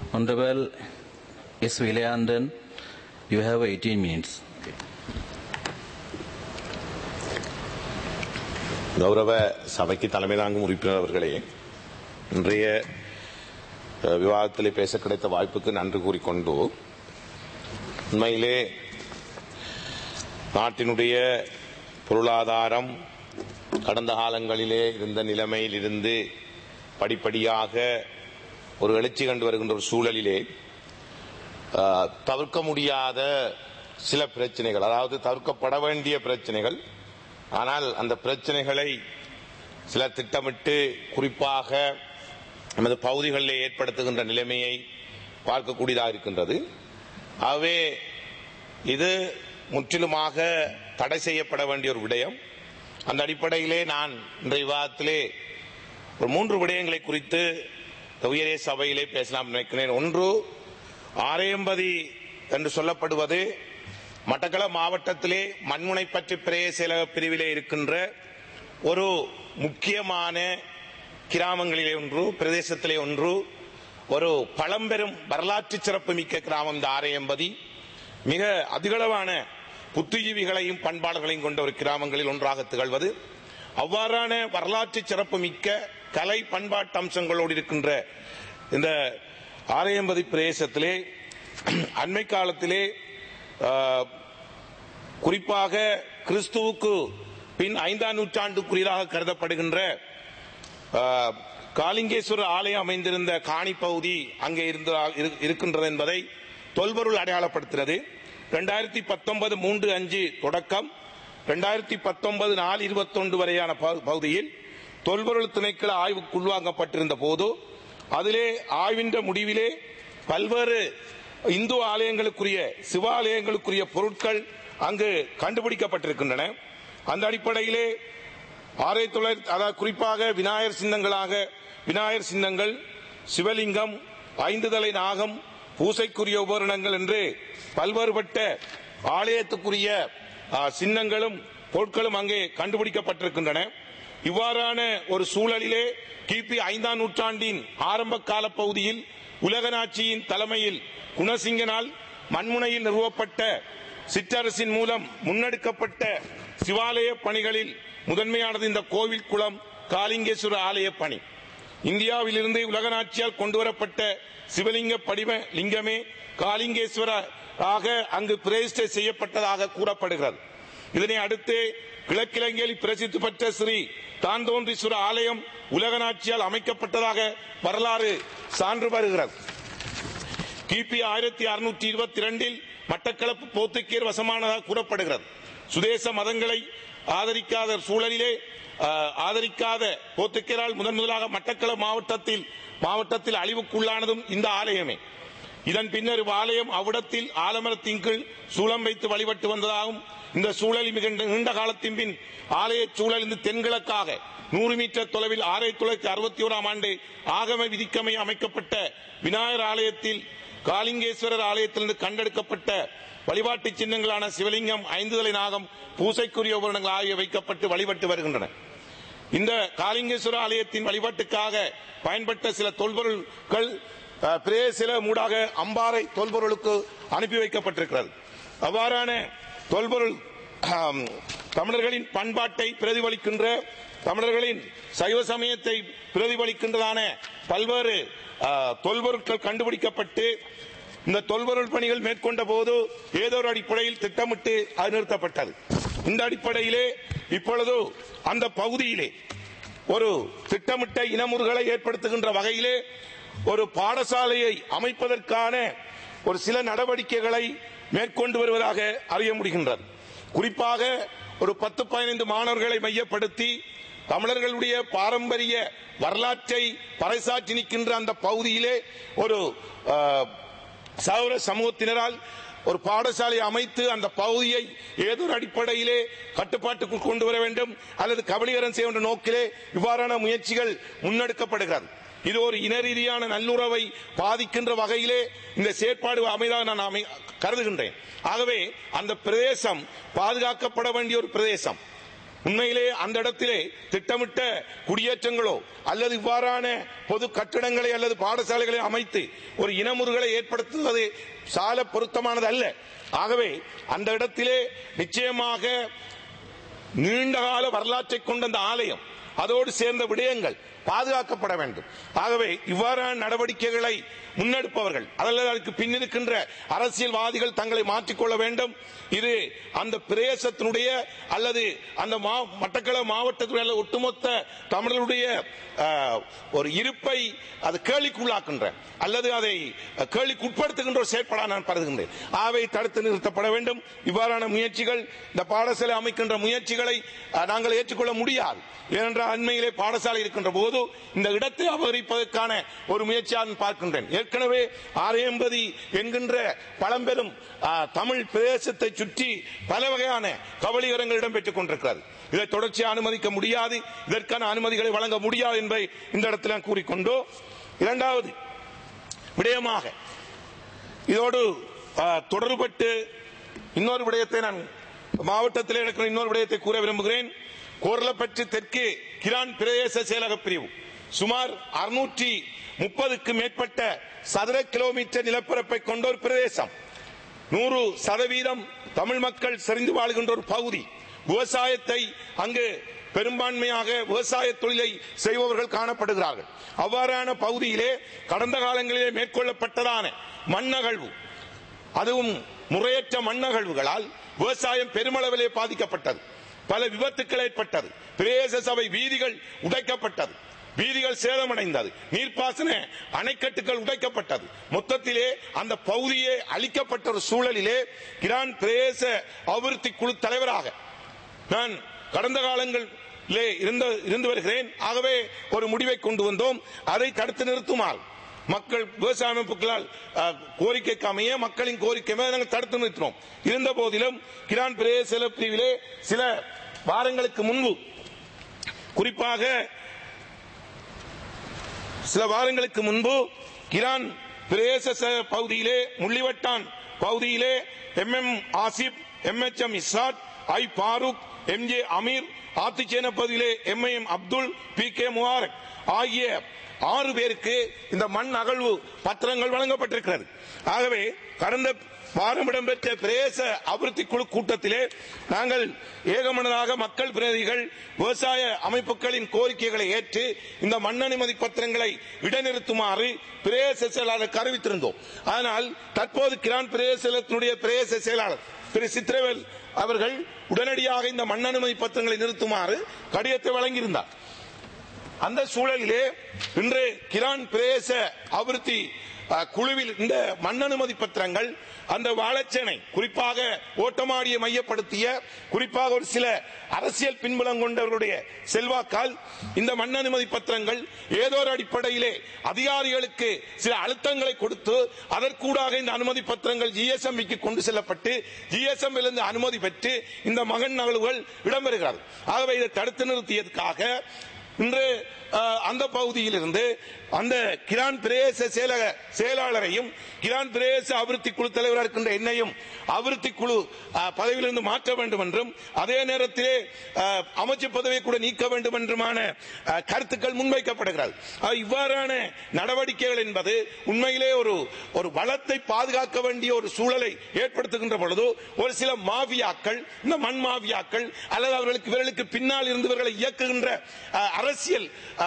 Honorable S. Vilayandan, you have 18 minutes. கௌரவ சபைக்கு தலைமை தாங்கும் உறுப்பினர் அவர்களே, இன்றைய விவாதத்தில் பேச கிடைத்த வாய்ப்புக்கு நன்றி கூறிக்கொண்டு, உண்மையிலே நாட்டினுடைய பொருளாதாரம் கடந்த காலங்களிலே இருந்த நிலைமையில் இருந்து படிப்படியாக ஒரு எழுச்சி கண்டு வருகின்ற ஒரு சூழலிலே தவிர்க்க முடியாத சில பிரச்சனைகள், அதாவது தவிர்க்கப்பட வேண்டிய பிரச்சனைகள், ஆனால் அந்த பிரச்சனைகளை சில திட்டமிட்டு குறிப்பாக நமது பகுதிகளில் ஏற்படுத்துகின்ற நிலைமையை பார்க்கக்கூடியதாக இருக்கின்றது. ஆகவே இது முற்றிலுமாக தடை செய்யப்பட வேண்டிய ஒரு விடயம். அந்த அடிப்படையிலே நான் இன்றைய விவாதத்திலே ஒரு 3 விடயங்களை குறித்து உயரிய சபையிலே பேசலாம் நினைக்கிறேன். ஒன்று, ஆரையம்பதி என்று சொல்லப்படுவது மட்டக்களப்பு மாவட்டத்திலே மண்முனைப்பற்று பிரதேச பிரிவிலே இருக்கின்ற ஒரு முக்கியமான கிராமங்களிலே ஒன்று, பிரதேசத்திலே ஒன்று, ஒரு பழம்பெரும் வரலாற்று சிறப்பு மிக்க கிராமம் இந்த ஆரையம்பதி. மிக அதிகளவான புத்திஜீவிகளையும் பண்பாடுகளையும் கொண்ட ஒரு கிராமங்களில் ஒன்றாக திகழ்வது. அவ்வாறான வரலாற்று சிறப்பு மிக்க கலை பண்பாட்டு அம்சங்களோடு இருக்கின்ற இந்த ஆரையம்பதி பிரதேசத்திலே அண்மை காலத்திலே குறிப்பாக கிறிஸ்துவுக்கு பின் 5ஆம் நூற்றாண்டுக்குரியதாக கருதப்படுகின்ற காளிங்கேஸ்வரர் ஆலயம் அமைந்திருந்த காணி பகுதி அங்கே இருக்கின்றது என்பதை தொல்பொருள் அடையாளப்படுத்தினது. 2019 3/5 தொடக்கம் 2019 4/21 வரையான பகுதியில் தொல்பொருள் திணைக்கள ஆய்வுக்கு உள்வாங்கப்பட்டிருந்த போது அதிலே ஆய்வின் முடிவிலே பல்வேறு இந்து ஆலயங்களுக்குரிய சிவாலயங்களுக்குரிய பொருட்கள் அங்கு கண்டுபிடிக்கப்பட்டிருக்கின்றன. அந்த அடிப்படையிலே 1900 அதாவது குறிப்பாக விநாயகர் சின்னங்கள், சிவலிங்கம், 5 தலை நாகம், பூசைக்குரிய உபகரணங்கள் என்று பல்வேறுபட்ட ஆலயத்துக்குரிய சின்னங்களும் பொருட்களும் அங்கே கண்டுபிடிக்கப்பட்டிருக்கின்றன. இவ்வாறான ஒரு சூழலிலே கிபி 5ஆம் நூற்றாண்டின் ஆரம்ப கால பகுதியில் உலகநாச்சியின் தலைமையில் குணசிங்கனால் மண்முனையில் நிறுவப்பட்ட சிற்றரசின் மூலம் முன்னெடுக்கப்பட்ட சிவாலய பணிகளில் முதன்மையானது இந்த கோவில் குளம் காளிங்கேஸ்வரர் ஆலய பணி. இந்தியாவிலிருந்து உலகநாச்சியால் கொண்டுவரப்பட்ட சிவலிங்க படிவ லிங்கமே காளிங்கேஸ்வராக அங்கு பிரதிஷ்டை செய்யப்பட்டதாக கூறப்படுகிறது. இதனை அடுத்து கிழக்கிழங்கையில் பிரசித்தி பெற்ற ஸ்ரீ தாந்தோன்றீஸ்வரர் ஆலயம் உலகநாச்சியால் அமைக்கப்பட்டதாக வரலாறு சான்று வருகிறது. கிபி 1622 மட்டக்களப்பு போர்த்துகீயர் வசமானதாக கூறப்படுகிறது. சுதேச மதங்களை ஆதரிக்காத சூழலிலே ஆதரிக்காத போர்த்துகீயரால் முதலாக மட்டக்களப்பு மாவட்டத்தில் அழிவுக்குள்ளானதும் இந்த ஆலயமே. இதன் பின்னர் ஆலயம் அவ்விடத்தில் ஆலமரத்தின் கீழ் சூளம் வைத்து வழிபட்டு வந்ததாகவும், இந்த சூழலில் மிக நீண்ட காலத்தின் பின் ஆலய சூழலிருந்து தென்கிழக்காக 100 மீட்டர் தொலைவில் 1961ஆம் ஆண்டு ஆகம விதிக்கமை அமைக்கப்பட்ட விநாயகர் ஆலயத்தில் காளிங்கேஸ்வரர் ஆலயத்திலிருந்து கண்டெடுக்கப்பட்ட வழிபாட்டு சின்னங்களான சிவலிங்கம், 5 தலை நாகம், பூசைக்குரிய உபகரணங்கள் ஆகிய வைக்கப்பட்டு வழிபட்டு வருகின்றன. இந்த காளிங்கேஸ்வரர் ஆலயத்தின் வழிபாட்டுக்காக பயன்பட்ட சில தொல்பொருட்கள் பிரேசில மூடாக அம்பாறை தொல்பொருளுக்கு அனுப்பி வைக்கப்பட்டிருக்கிறது. அவ்வாறான தொல்பொருள் தமிழர்களின் பண்பாட்டை பிரதிபலிக்கின்ற, தமிழர்களின் சைவ சமயத்தை பிரதிபலிக்கின்றதான பல்வேறு தொல்பொருட்கள் கண்டுபிடிக்கப்பட்டு இந்த தொல்பொருள் பணிகள் மேற்கொண்ட போது ஏதோ ஒரு அடிப்படையில் திட்டமிட்டு அது நிறுத்தப்பட்டது. இந்த அடிப்படையிலே இப்பொழுது அந்த பகுதியிலே ஒரு திட்டமிட்ட இனமுறுகளை ஏற்படுத்துகின்ற வகையிலே ஒரு பாடசாலையை அமைப்பதற்கான ஒரு சில நடவடிக்கைகளை மேற்கொண்டு வருவதாக அறிய முடிகின்றது. குறிப்பாக ஒரு 10-15 மாணவர்களை மையப்படுத்தி தமிழர்களுடைய பாரம்பரிய வரலாற்றை பறைசாற்றி நிற்கின்ற அந்த பகுதியிலே ஒரு சௌர சமூகத்தினரால் ஒரு பாடசாலை அமைத்து அந்த பகுதியை ஏதோ ஒரு அடிப்படையிலே கட்டுப்பாட்டுக்குள் கொண்டு வர வேண்டும் அல்லது கபலீகரம் செய்ய வேண்டிய நோக்கிலே இவ்வாறான முயற்சிகள் முன்னெடுக்கப்படுகிறது. இது ஒரு இன ரீதியான நல்லுறவை பாதிக்கின்ற வகையிலே இந்த செயற்பாடு அமைதாக நான் கருதுகின்றேன். ஆகவே அந்த பிரதேசம் பாதுகாக்கப்பட வேண்டிய ஒரு பிரதேசம். உண்மையிலே அந்த இடத்திலே திட்டமிட்ட குடியேற்றங்களோ அல்லது இவ்வாறான பொது கட்டிடங்களை அல்லது பாடசாலைகளை அமைத்து ஒரு இனமுறுகளை ஏற்படுத்துவது சால பொருத்தமானது அல்ல. ஆகவே அந்த இடத்திலே நிச்சயமாக நீண்டகால வரலாற்றை கொண்ட அந்த ஆலயம் அதோடு சேர்ந்த விடயங்கள் பாதுகாக்கப்பட வேண்டும். ஆகவே இவ்வாறான நடவடிக்கைகளை முன்னெடுப்பவர்கள் அல்லது அதற்கு பின்னிருக்கின்ற அரசியல்வாதிகள் தங்களை மாற்றிக்கொள்ள வேண்டும். இது அந்த பிரதேசத்தினுடைய அல்லது அந்த மட்டக்களப்பு மாவட்டத்தினுடைய ஒட்டுமொத்த தமிழர்களுடைய ஒரு இருப்பை அது கேள்விக்குள்ளாக்கின்ற அல்லது அதை கேள்விக்குட்படுத்துகின்ற ஒரு செயற்பாடாக நான் கருதுகின்றேன். ஆகவே தடுத்து நிறுத்தப்பட வேண்டும். இவ்வாறான முயற்சிகள், இந்த பாடசாலை அமைக்கின்ற முயற்சிகளை நாங்கள் ஏற்றுக்கொள்ள முடியாது. ஏனென்றால் அண்மையிலே பாடசாலை இருக்கின்ற போது இந்த இடத்தை அபகரிப்பதற்கான ஒரு முயற்சியாக பார்க்கின்றேன். ஏற்கனவே ஆரையம்பதி என்கின்ற பழம்பெரும் தமிழ் பிரதேசத்தை சுற்றி பல வகையான கபலீகரங்கள் இடம்பெற்றுக் கொண்டிருக்கிறது. இதை தொடர்ச்சியாக அனுமதிக்க முடியாது, இதற்கான அனுமதிகளை வழங்க முடியாது என்பதை இந்த இடத்தில் நான் கூறிக்கொண்டு, இரண்டாவது விடயமாக இதோடு தொடர்பட்டு இன்னொரு விடயத்தை நான் மாவட்டத்தில் இருக்கிற இன்னொரு விடயத்தை கூற விரும்புகிறேன். கோர்லப்பற்று தெற்கு கிரான் பிரதேச செயலக பிரிவு சுமார் 630க்கு மேற்பட்ட சதுர கிலோமீட்டர் நிலப்பரப்பை கொண்ட ஒரு பிரதேசம். 100% தமிழ் மக்கள் செறிந்து வாழ்கின்ற ஒரு பகுதி. விவசாயத்தை அங்கு பெரும்பான்மையாக விவசாய தொழிலை செய்பவர்கள் காணப்படுகிறார்கள். அவ்வாறான பகுதியிலே கடந்த காலங்களிலே மேற்கொள்ளப்பட்டதான மண்ணகழ்வு, அதுவும் முறையற்ற மண்ணகழ்வுகளால் விவசாயம் பெருமளவிலே பாதிக்கப்பட்டது. பல விபத்துக்கள் ஏற்பட்டது. பிரதேச சபை வீதிகள் உடைக்கப்பட்டது, வீதிகள் சேதமடைந்தது, நீர்ப்பாசன அணைக்கட்டுகள் உடைக்கப்பட்டது. மொத்தத்திலே அந்த பகுதியே அளிக்கப்பட்ட ஒரு சூழலிலே கிரான் பிரதேச அபிவிருத்தி குழு தலைவராக நான் கடந்த காலங்களிலே இருந்து வருகிறேன். ஆகவே ஒரு முடிவை கொண்டு வந்தோம். அதை தடுத்து நிறுத்துமாறு மக்கள் விவசாய அமைப்புகளால் கோரிக்கைக்கு அமைய மக்களின் கோரிக்கை நாங்கள் தடுத்து நிறுத்தினோம். இருந்த போதிலும் கிரான் பிரதேச பிரிவிலே சில வாரங்களுக்கு முன்பு, குறிப்பாக சில வாரங்களுக்கு முன்பு கிரான் பிரதேச பகுதியிலே முள்ளிவட்டான் பகுதியிலே MM Asif, MHM Israt, I Farooq, MJ Amir, ஆத்திச்சேன பகுதியிலே MIM அப்துல், PK முபாரக் ஆகிய 6 பேருக்கு இந்த மண் அகழ்வு பத்திரங்கள் வழங்கப்பட்டிருக்கிறது. ஆகவே கடந்த வாரம் இடம்பெற்ற பிரதேச அபிவிருத்தி குழு கூட்டத்திலே நாங்கள் ஏகமனதாக மக்கள் பிரதிநிதிகள் விவசாய அமைப்புகளின் கோரிக்கைகளை ஏற்று இந்த மண் அனுமதி பத்திரங்களை இடைநிறுத்துமாறு பிரதேச செயலாளர் அறிவித்திருந்தோம். ஆனால் தற்போது கிரான் பிரதேசத்தினுடைய பிரதேச செயலாளர் திரு சித்திரவேல் அவர்கள் உடனடியாக இந்த மண் அனுமதி பத்திரங்களை நிறுத்துமாறு கடிதத்தை வழங்கியிருந்தார். அந்த சூழலிலே இன்று கிரான் பிரதேச அபிவிருத்தி குழுவில் இந்த மண் அனுமதி பத்திரங்கள் அந்த வாழச்சேனை, குறிப்பாக ஓட்டமாடியை மையப்படுத்திய குறிப்பாக ஒரு சில அரசியல் பின்புலம் கொண்டவர்களுடைய செல்வாக்கால் இந்த மண் அனுமதி பத்திரங்கள் ஏதோ ஒரு அடிப்படையிலே அதிகாரிகளுக்கு சில அழுத்தங்களை கொடுத்து அதற்கூடாக இந்த அனுமதி பத்திரங்கள் GSMBக்கு கொண்டு செல்லப்பட்டு GSMB அனுமதி பெற்று இந்த மகன் நகல்கள் இடம்பெறுகிறது. ஆகவே இதை தடுத்து நிறுத்தியதற்காக இன்று அந்த பகுதியில் இருந்து அந்த கிரான் பிரதேச செயலாளரையும் கிரான் பிரதேச அபிவிருத்தி குழு தலைவராக இருக்கின்ற என்னையும் அபிவிருத்தி குழு பதவியிலிருந்து மாற்ற வேண்டும் என்றும் அதே நேரத்திலே அமைச்சர் பதவியை கூட நீக்க வேண்டும் என்றுமான கருத்துக்கள் முன்வைக்கப்படுகிறது. இவ்வாறான நடவடிக்கைகள் என்பது உண்மையிலே ஒரு வளத்தை பாதுகாக்க வேண்டிய ஒரு சூழலை ஏற்படுத்துகின்ற பொழுது ஒரு சில மாஃபியாக்கள், இந்த மண் மாஃபியாக்கள் அல்லது அவர்களுக்கு பின்னால் இருந்தவர்களை இயக்குகின்ற அரசியல்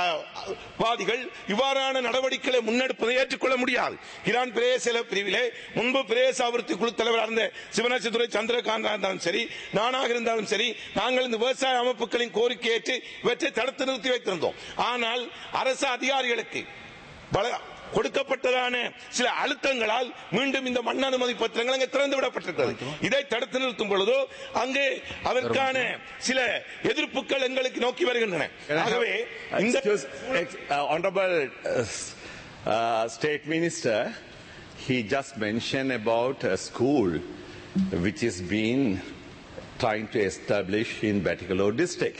வாதிகள் இவ்வாறான நடவடிக்கைகளை முன்னெடுப்பதை ஏற்றுக்கொள்ள முடியாது. கிரான் பிரதேச பிரிவிலே முன்பு பிரதேச அபிவிருத்தி குழு தலைவர் இருந்த சிவனாட்சித்துறை சந்திரகாந்த் இருந்தாலும் சரி, நானாக இருந்தாலும் சரி, நாங்கள் இந்த விவசாய அமைப்புகளின் கோரிக்கை ஏற்று இவற்றை தடுத்து நிறுத்தி வைத்திருந்தோம். ஆனால் அரசு அதிகாரிகளுக்கு கொடுக்கப்பட்டதான சில அழுத்தங்களால் மீண்டும் இந்த மண் அனுமதி பத்திரங்கள் அங்கே திறந்து விடப்பட்டிருக்கிறது. இதை தடுத்து நிறுத்தும் பொழுது அங்கு அதற்கான சில எதிர்ப்புகள் எங்களுக்கு நோக்கி வருகின்றன. ஆகவே இந்த Honorable State Minister, he just mentioned about a school which is being trying to establish in Batticaloa district.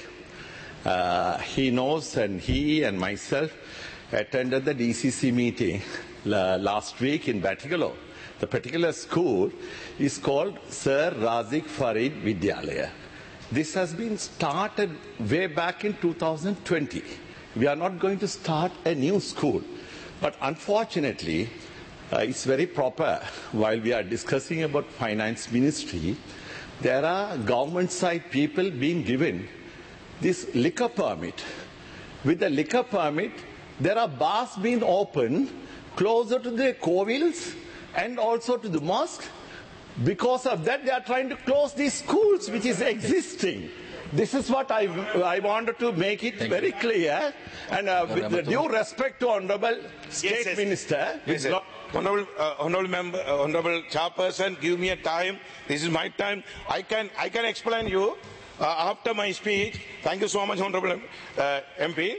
He knows, and he and myself attended the DCC meeting last week in Batticaloa. The particular school is called Sir Razik Farid Vidyalaya. This has been started way back in 2020. We are not going to start a new school. But unfortunately, it's very proper while we are discussing about finance ministry, there are government side people being given this liquor permit. With the liquor permit, there are bars being opened closer to the Kovils and also to the mosque. Because of that, they are trying to close these schools which is existing. This is what I wanted to make it very clear. And with the due respect to Honorable State Minister, Honorable member, Honorable Chairperson, give me a time. This is my time. I can explain you after my speech. Thank you so much, Honorable MP.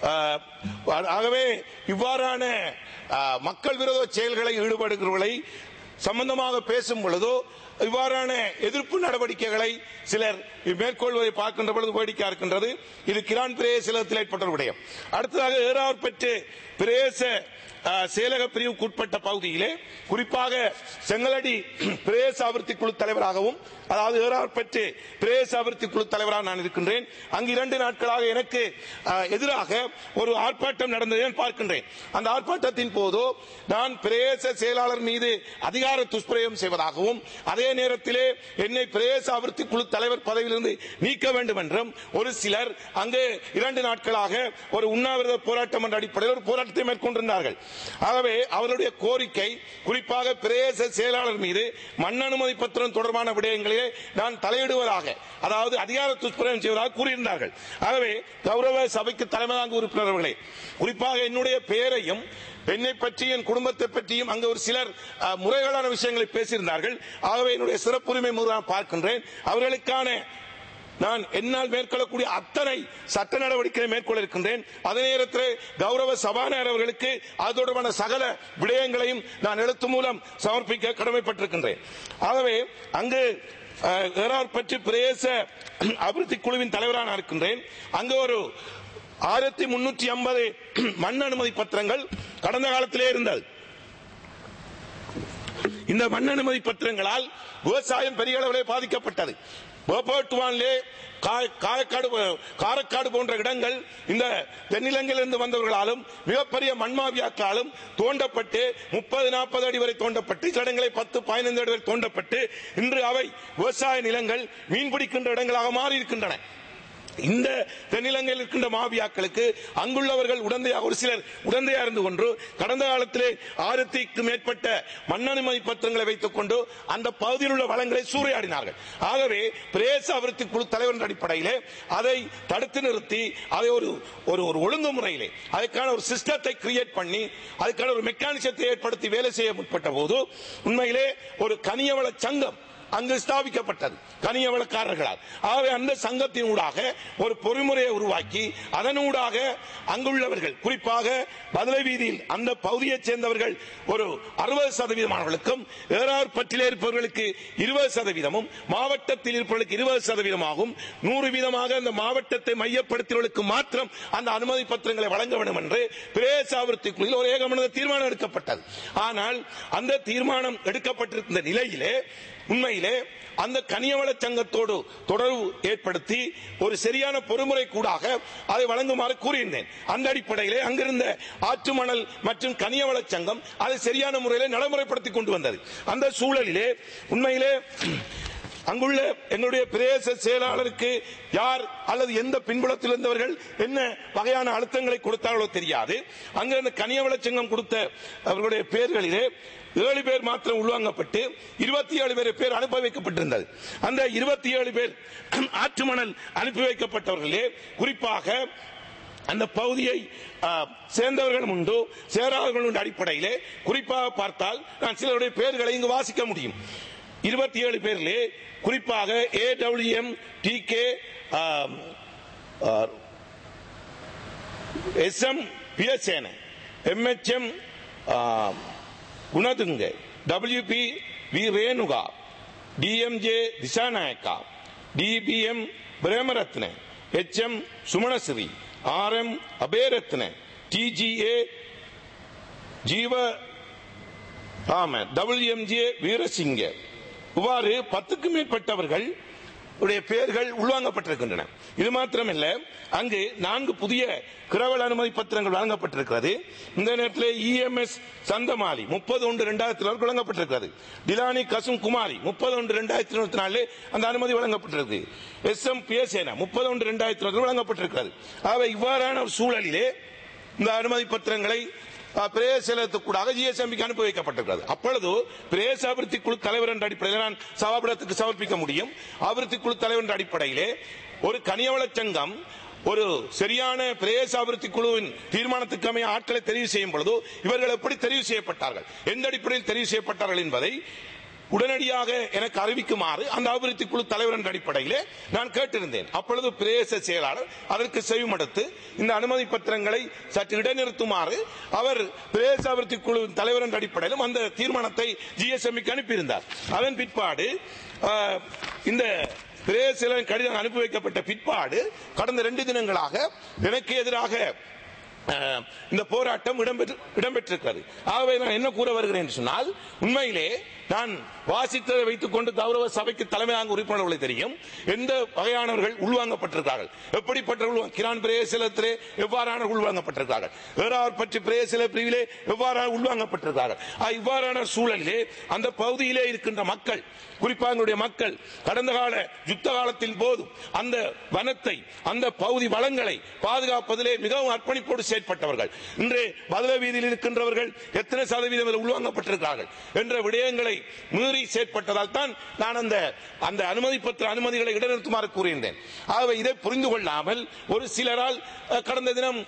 ஆகவே இவ்வாறான மக்கள் விரோத செயல்களை ஈடுபடுகிறவர்களை சம்பந்தமாக பேசும் பொழுதோ இவ்வாறான எதிர்ப்பு நடவடிக்கைகளை சிலர் மேற்கொள்வதை பார்க்கின்ற பொழுது வேடிக்கையா இருக்கின்றது. இது கிரான் பிரதேசத்தில் ஏற்பட்ட விடயம். அடுத்ததாக ஏறாவூர்பற்று பிரதேச செயலக பிரிவுக்குட்பட்ட பகுதியிலே குறிப்பாக செங்கலடி பிரதேச அபிவிருத்தி குழு தலைவராகவும் அதாவது ஏறாவூர்பற்று பிரதேச அபிவிருத்தி குழு தலைவராக நான் இருக்கின்றேன். அங்கு 2 நாட்களாக எனக்கு எதிராக ஒரு ஆர்ப்பாட்டம் நடந்ததை பார்க்கின்றேன். அந்த ஆர்ப்பாட்டத்தின் போது நான் பிரதேச செயலாளர் மீது அதிகார துஷ்பிரயோகம் செய்வதாகவும் அதே நேரத்திலே என்னை பிரதேச அபிவிருத்தி குழு தலைவர் பதவியிலிருந்து நீக்க வேண்டும் என்றும் ஒரு சிலர் அங்கு 2 நாட்களாக ஒரு உண்ணாவிரத போராட்டம் என்ற அடிப்படையில் ஒரு போராட்டத்தை மேற்கொண்டிருந்தார்கள். ஆகவே அவர்களுடைய கோரிக்கை குறிப்பாக பிரதேச செயலாளர் மீது மண் அனுமதி பத்திரம் தொடர்பான விடயங்களிலே நான் தலையிடுவதாக அதாவது அதிகார துஷ்பிரயோகம் செய்வதாக கூறியிருந்தார்கள். ஆகவே கௌரவ சபைக்கு தலைமை தாங்கும் உறுப்பினர்களே குறிப்பாக என்னுடைய பெயரையும் என்னை பற்றி என் குடும்பத்தை பற்றியும் அங்கு ஒரு சிலர் முறைகேடான விஷயங்களை பேசியிருந்தார்கள். ஆகவே என்னுடைய சிறப்புரிமை பார்க்கின்றேன். அவர்களுக்கான நான் என்னால் மேற்கொள்ளக்கூடிய அத்தனை சட்ட நடவடிக்கைகளை மேற்கொள்ள இருக்கின்றேன். அதே நேரத்தில் கௌரவ சபாநாயகர் அவர்களுக்கு அது தொடர்பான சகல விடயங்களையும் நான் எழுத்து மூலம் சமர்ப்பிக்க கடமைப்பட்டிருக்கின்றேன். ஆகவே அங்கு ஏறாவூர்பற்று பிரதேச அபிவிருத்தி குழுவின் தலைவராக இருக்கின்றேன். அங்கு ஒரு 1350 மண் அனுமதி பத்திரங்கள் கடந்த காலத்திலே இருந்தது. இந்த மண் அனுமதி பத்திரங்களால் விவசாயம் பெரிய அளவிலே பாதிக்கப்பட்டது. காரைக்காடு போன்ற இடங்கள் இந்த தென்னிலங்கையிலிருந்து வந்தவர்களாலும் மிகப்பெரிய மண்மாவியாக்களாலும் தோண்டப்பட்டு 30-40 அடி வரை தோண்டப்பட்டு சில இடங்களை 10-15 அடி வரை தோண்டப்பட்டு இன்று அவை விவசாய நிலங்கள் மீன்பிடிக்கின்ற இடங்களாக மாறி இருக்கின்றன. இந்த தென்னிலங்கையில் இருக்கின்ற மாவியாக்களுக்கு அங்குள்ளவர்கள் உடந்தையாக ஒரு சிலர் உடந்தையாக இருந்து கொண்டு கடந்த காலத்திலே 1000க்கும் மேற்பட்ட மண் அனுமதி பத்திரங்களை வைத்துக் கொண்டு அந்த பகுதியில் உள்ள வளங்களை சூறையாடினார்கள். ஆகவே பிரதேச அபிவிருத்தி குழு தலைவர் அடிப்படையிலே அதை தடுத்து நிறுத்தி அதை ஒரு ஒழுங்குமுறையிலே அதற்கான ஒரு சிஸ்டத்தை கிரியேட் பண்ணி அதுக்கான ஒரு மெக்கானிசத்தை ஏற்படுத்தி வேலை செய்ய முற்பட்ட போது உண்மையிலே ஒரு கனியவள சங்கம் அங்கு ஸ்தாபிக்கப்பட்டது கனியவளக்காரர்களால். ஆகவே அந்த சங்கத்தின் ஊடாக ஒரு பொறிமுறையை உருவாக்கி அதனூடாக அங்குள்ளவர்கள் குறிப்பாக பதிலை வீதியில் அந்த பகுதியைச் சேர்ந்தவர்கள் ஒரு 60% ஏறாவூர்பற்றிலே இருப்பவர்களுக்கு 20%, மாவட்டத்தில் இருப்பவர்களுக்கு 20% 100% அந்த மாவட்டத்தை மையப்படுத்தியவர்களுக்கு மாத்திரம் அந்த அனுமதி பத்திரங்களை வழங்க வேண்டும் என்று பிரதேச அபிவிருத்தி குழுவில் ஒரு ஏகமனத தீர்மானம் எடுக்கப்பட்டது. ஆனால் அந்த தீர்மானம் எடுக்கப்பட்டிருந்த நிலையிலே உண்மையிலே அந்த கனியவள சங்கத்தோடு தொடர்பு ஏற்படுத்தி ஒரு சரியான பொறுமுறை கூடாக அதை வழங்குமாறு கூறியிருந்தேன். அந்த அடிப்படையிலே அங்கிருந்த ஆற்று மணல் மற்றும் கனியவள சங்கம் அதை சரியான முறையில் நடைமுறைப்படுத்திக் கொண்டு வந்தது. அந்த சூழலிலே உண்மையிலே அங்குள்ள எங்களுடைய பிரதேச செயலாளருக்கு யார் அல்லது எந்த பின்புலத்தில் இருந்தவர்கள் என்ன வகையான அழுத்தங்களை கொடுத்தார்களோ தெரியாது. அங்கு அந்த கனியவள சங்கம் கொடுத்த அவர்களுடைய பெயர்களிலே 7 பேர் மாத்திரம் உள்வாங்கப்பட்டு 27 பேர் அனுப்பி வைக்கப்பட்டிருந்தது. அந்த 27 பேர் ஆற்று மணல் அனுப்பி வைக்கப்பட்டவர்களே குறிப்பாக அந்த பகுதியை சேர்ந்தவர்கள் உண்டு சேராதவர்கள் அடிப்படையிலே குறிப்பாக பார்த்தால் நான் சிலருடைய பெயர்களை இங்கு வாசிக்க முடியும். 27 பேரிலே குறிப்பாக AWM TK SM Piyasena MHM Gunathunga WP V Renuka DMJ Dissanayake DBM Premaratne HM Sumanasiri RM Abeyratne TGA Jeewa WMJ Weerasinghe இவ்வாறு 10க்கும் மேற்பட்டவர்கள் உடைய பெயர்கள் உள்வாங்கப்பட்டிருக்கின்றன. இது மாத்திரமல்ல, அங்கு 4 புதிய கிரவல் அனுமதி பத்திரங்கள் வழங்கப்பட்டிருக்கிறது. இந்த நேரத்தில் EMS சந்தமாலி 30/1/2000 வழங்கப்பட்டிருக்கிறது. டிலானி கசும் குமாரி 30/1/2024 அந்த அனுமதி வழங்கப்பட்டிருக்கு. SM பியசேனா 30/1/2020 வழங்கப்பட்டிருக்கிறது. ஆகவே இவ்வாறான ஒரு சூழலிலே இந்த அனுமதி பத்திரங்களை பிரேசலத்துக்கூடாக GSMBக்கு அனுப்பி வைக்கப்பட்டிருக்கிறது. அப்பொழுது பிரேச அபிவிருத்தி குழு தலைவர் என்ற அடிப்படையில் நான் சபாபடத்துக்கு சமர்ப்பிக்க முடியும். அபிவிருத்தி குழு தலைவர் என்ற அடிப்படையிலே ஒரு கனியவள சங்கம் ஒரு சரியான பிரேச அபிவிருத்தி குழுவின் தீர்மானத்துக்கு அமைய ஆட்களை தெரிவு செய்யும் பொழுது இவர்கள் எப்படி தெரிவு செய்யப்பட்டார்கள், எந்த அடிப்படையில் தெரிவு செய்யப்பட்டார்கள் என்பதை உடனடியாக எனக்கு அறிவிக்குமாறு அந்த அபிவிருத்தி குழு தலைவர் என்ற அடிப்படையிலே நான் கேட்டிருந்தேன். அப்பொழுது பிரதேச செயலாளர் அதற்கு செவிமடுத்து இந்த அனுமதி பத்திரங்களை சற்று இடைநிறுத்துமாறு அவர் பிரதேச அபிவிருத்தி குழு தலைவர் என்ற அடிப்படையிலும் அந்த தீர்மானத்தை GSMBக்கு அனுப்பியிருந்தார். அதன் பிற்பாடு இந்த பிரதேச கடிதம் அனுப்பி வைக்கப்பட்ட பிற்பாடு கடந்த 2 தினங்களாக எனக்கு எதிராக இந்த போராட்டம் இடம்பெற்றிருக்கிறது. ஆகவே நான் என்ன கூற வருகிறேன் என்று சொன்னால், உண்மையிலே நான் வாசித்ததை வைத்துக் கொண்டு கௌரவ சபைக்கு தலைமையாக உறுப்பினர்களை தெரியும் எந்த வகையானவர்கள் உள்வாங்கப்பட்டிருக்கிறார்கள், எப்படிப்பட்டவர்கள் கிரான் பிரேசிலத்திலே எவ்வாறான உள்வாங்கப்பட்டிருக்கிறார்கள், ஏறாவர் பற்றி பிரேசில பிரிவிலே எவ்வாறான உள்வாங்கப்பட்டிருக்கிறார்கள். இவ்வாறான சூழலிலே அந்த பகுதியிலே இருக்கின்ற மக்கள், குறிப்பாக மக்கள் கடந்த கால யுத்த காலத்தின் போது அந்த வனத்தை அந்த பகுதி வளங்களை பாதுகாப்பதிலே மிகவும் அர்ப்பணிப்போடு செயற்பட்டவர்கள். இன்று பதில வீதியில் இருக்கின்றவர்கள் எத்தனை சதவீதம் உள்வாங்கப்பட்டிருக்கிறார்கள் என்ற விடயங்களை மீறி செயற்பட்டதால் தான் நான் அந்த அனுமதி பத்திர அனுமதிகளை இடைநிறுத்துமாறு கூறியிருந்தேன். ஆகவே இதை புரிந்து கொள்ளாமல் ஒரு சிலரால் கடந்த தினம்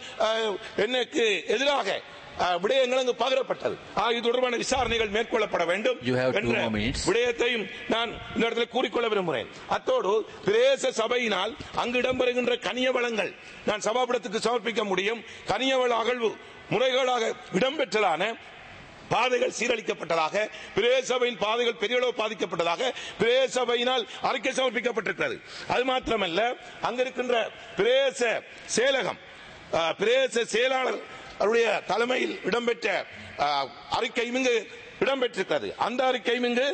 எனக்கு எதிராக விடயங்கள் அங்கு பகிரப்பட்டது. இது தொடர்பான விசாரணைகள் மேற்கொள்ளப்பட வேண்டும் என்ற விடயத்தையும் நான் இந்த இடத்தில் கூறிக்கொள்ள விரும்புகிறேன். அத்தோடு பிரதேச சபையினால் அங்கு இடம்பெறுகின்ற கனிய வளங்கள் நான் சபாபடத்துக்கு சமர்ப்பிக்க முடியும். கனியவள அகழ்வு முறைகளாக இடம்பெற்றதான பாதைகள் சீரழிக்கப்பட்டதாக, பிரதேச சபையின் பாதைகள் பெரிய அளவு பாதிக்கப்பட்டதாக பிரதேச சபையினால் அறிக்கை சமர்ப்பிக்கப்பட்டிருக்கிறது. அது மாத்திரமல்ல, அங்கிருக்கின்ற பிரதேச செயலகம் பிரதேச செயலாளர் அவருடைய தலைமையில் இடம்பெற்ற அறிக்கையும் இங்கு இடம்பெற்றிருக்கிறது. அந்த அறிக்கையும் இங்கு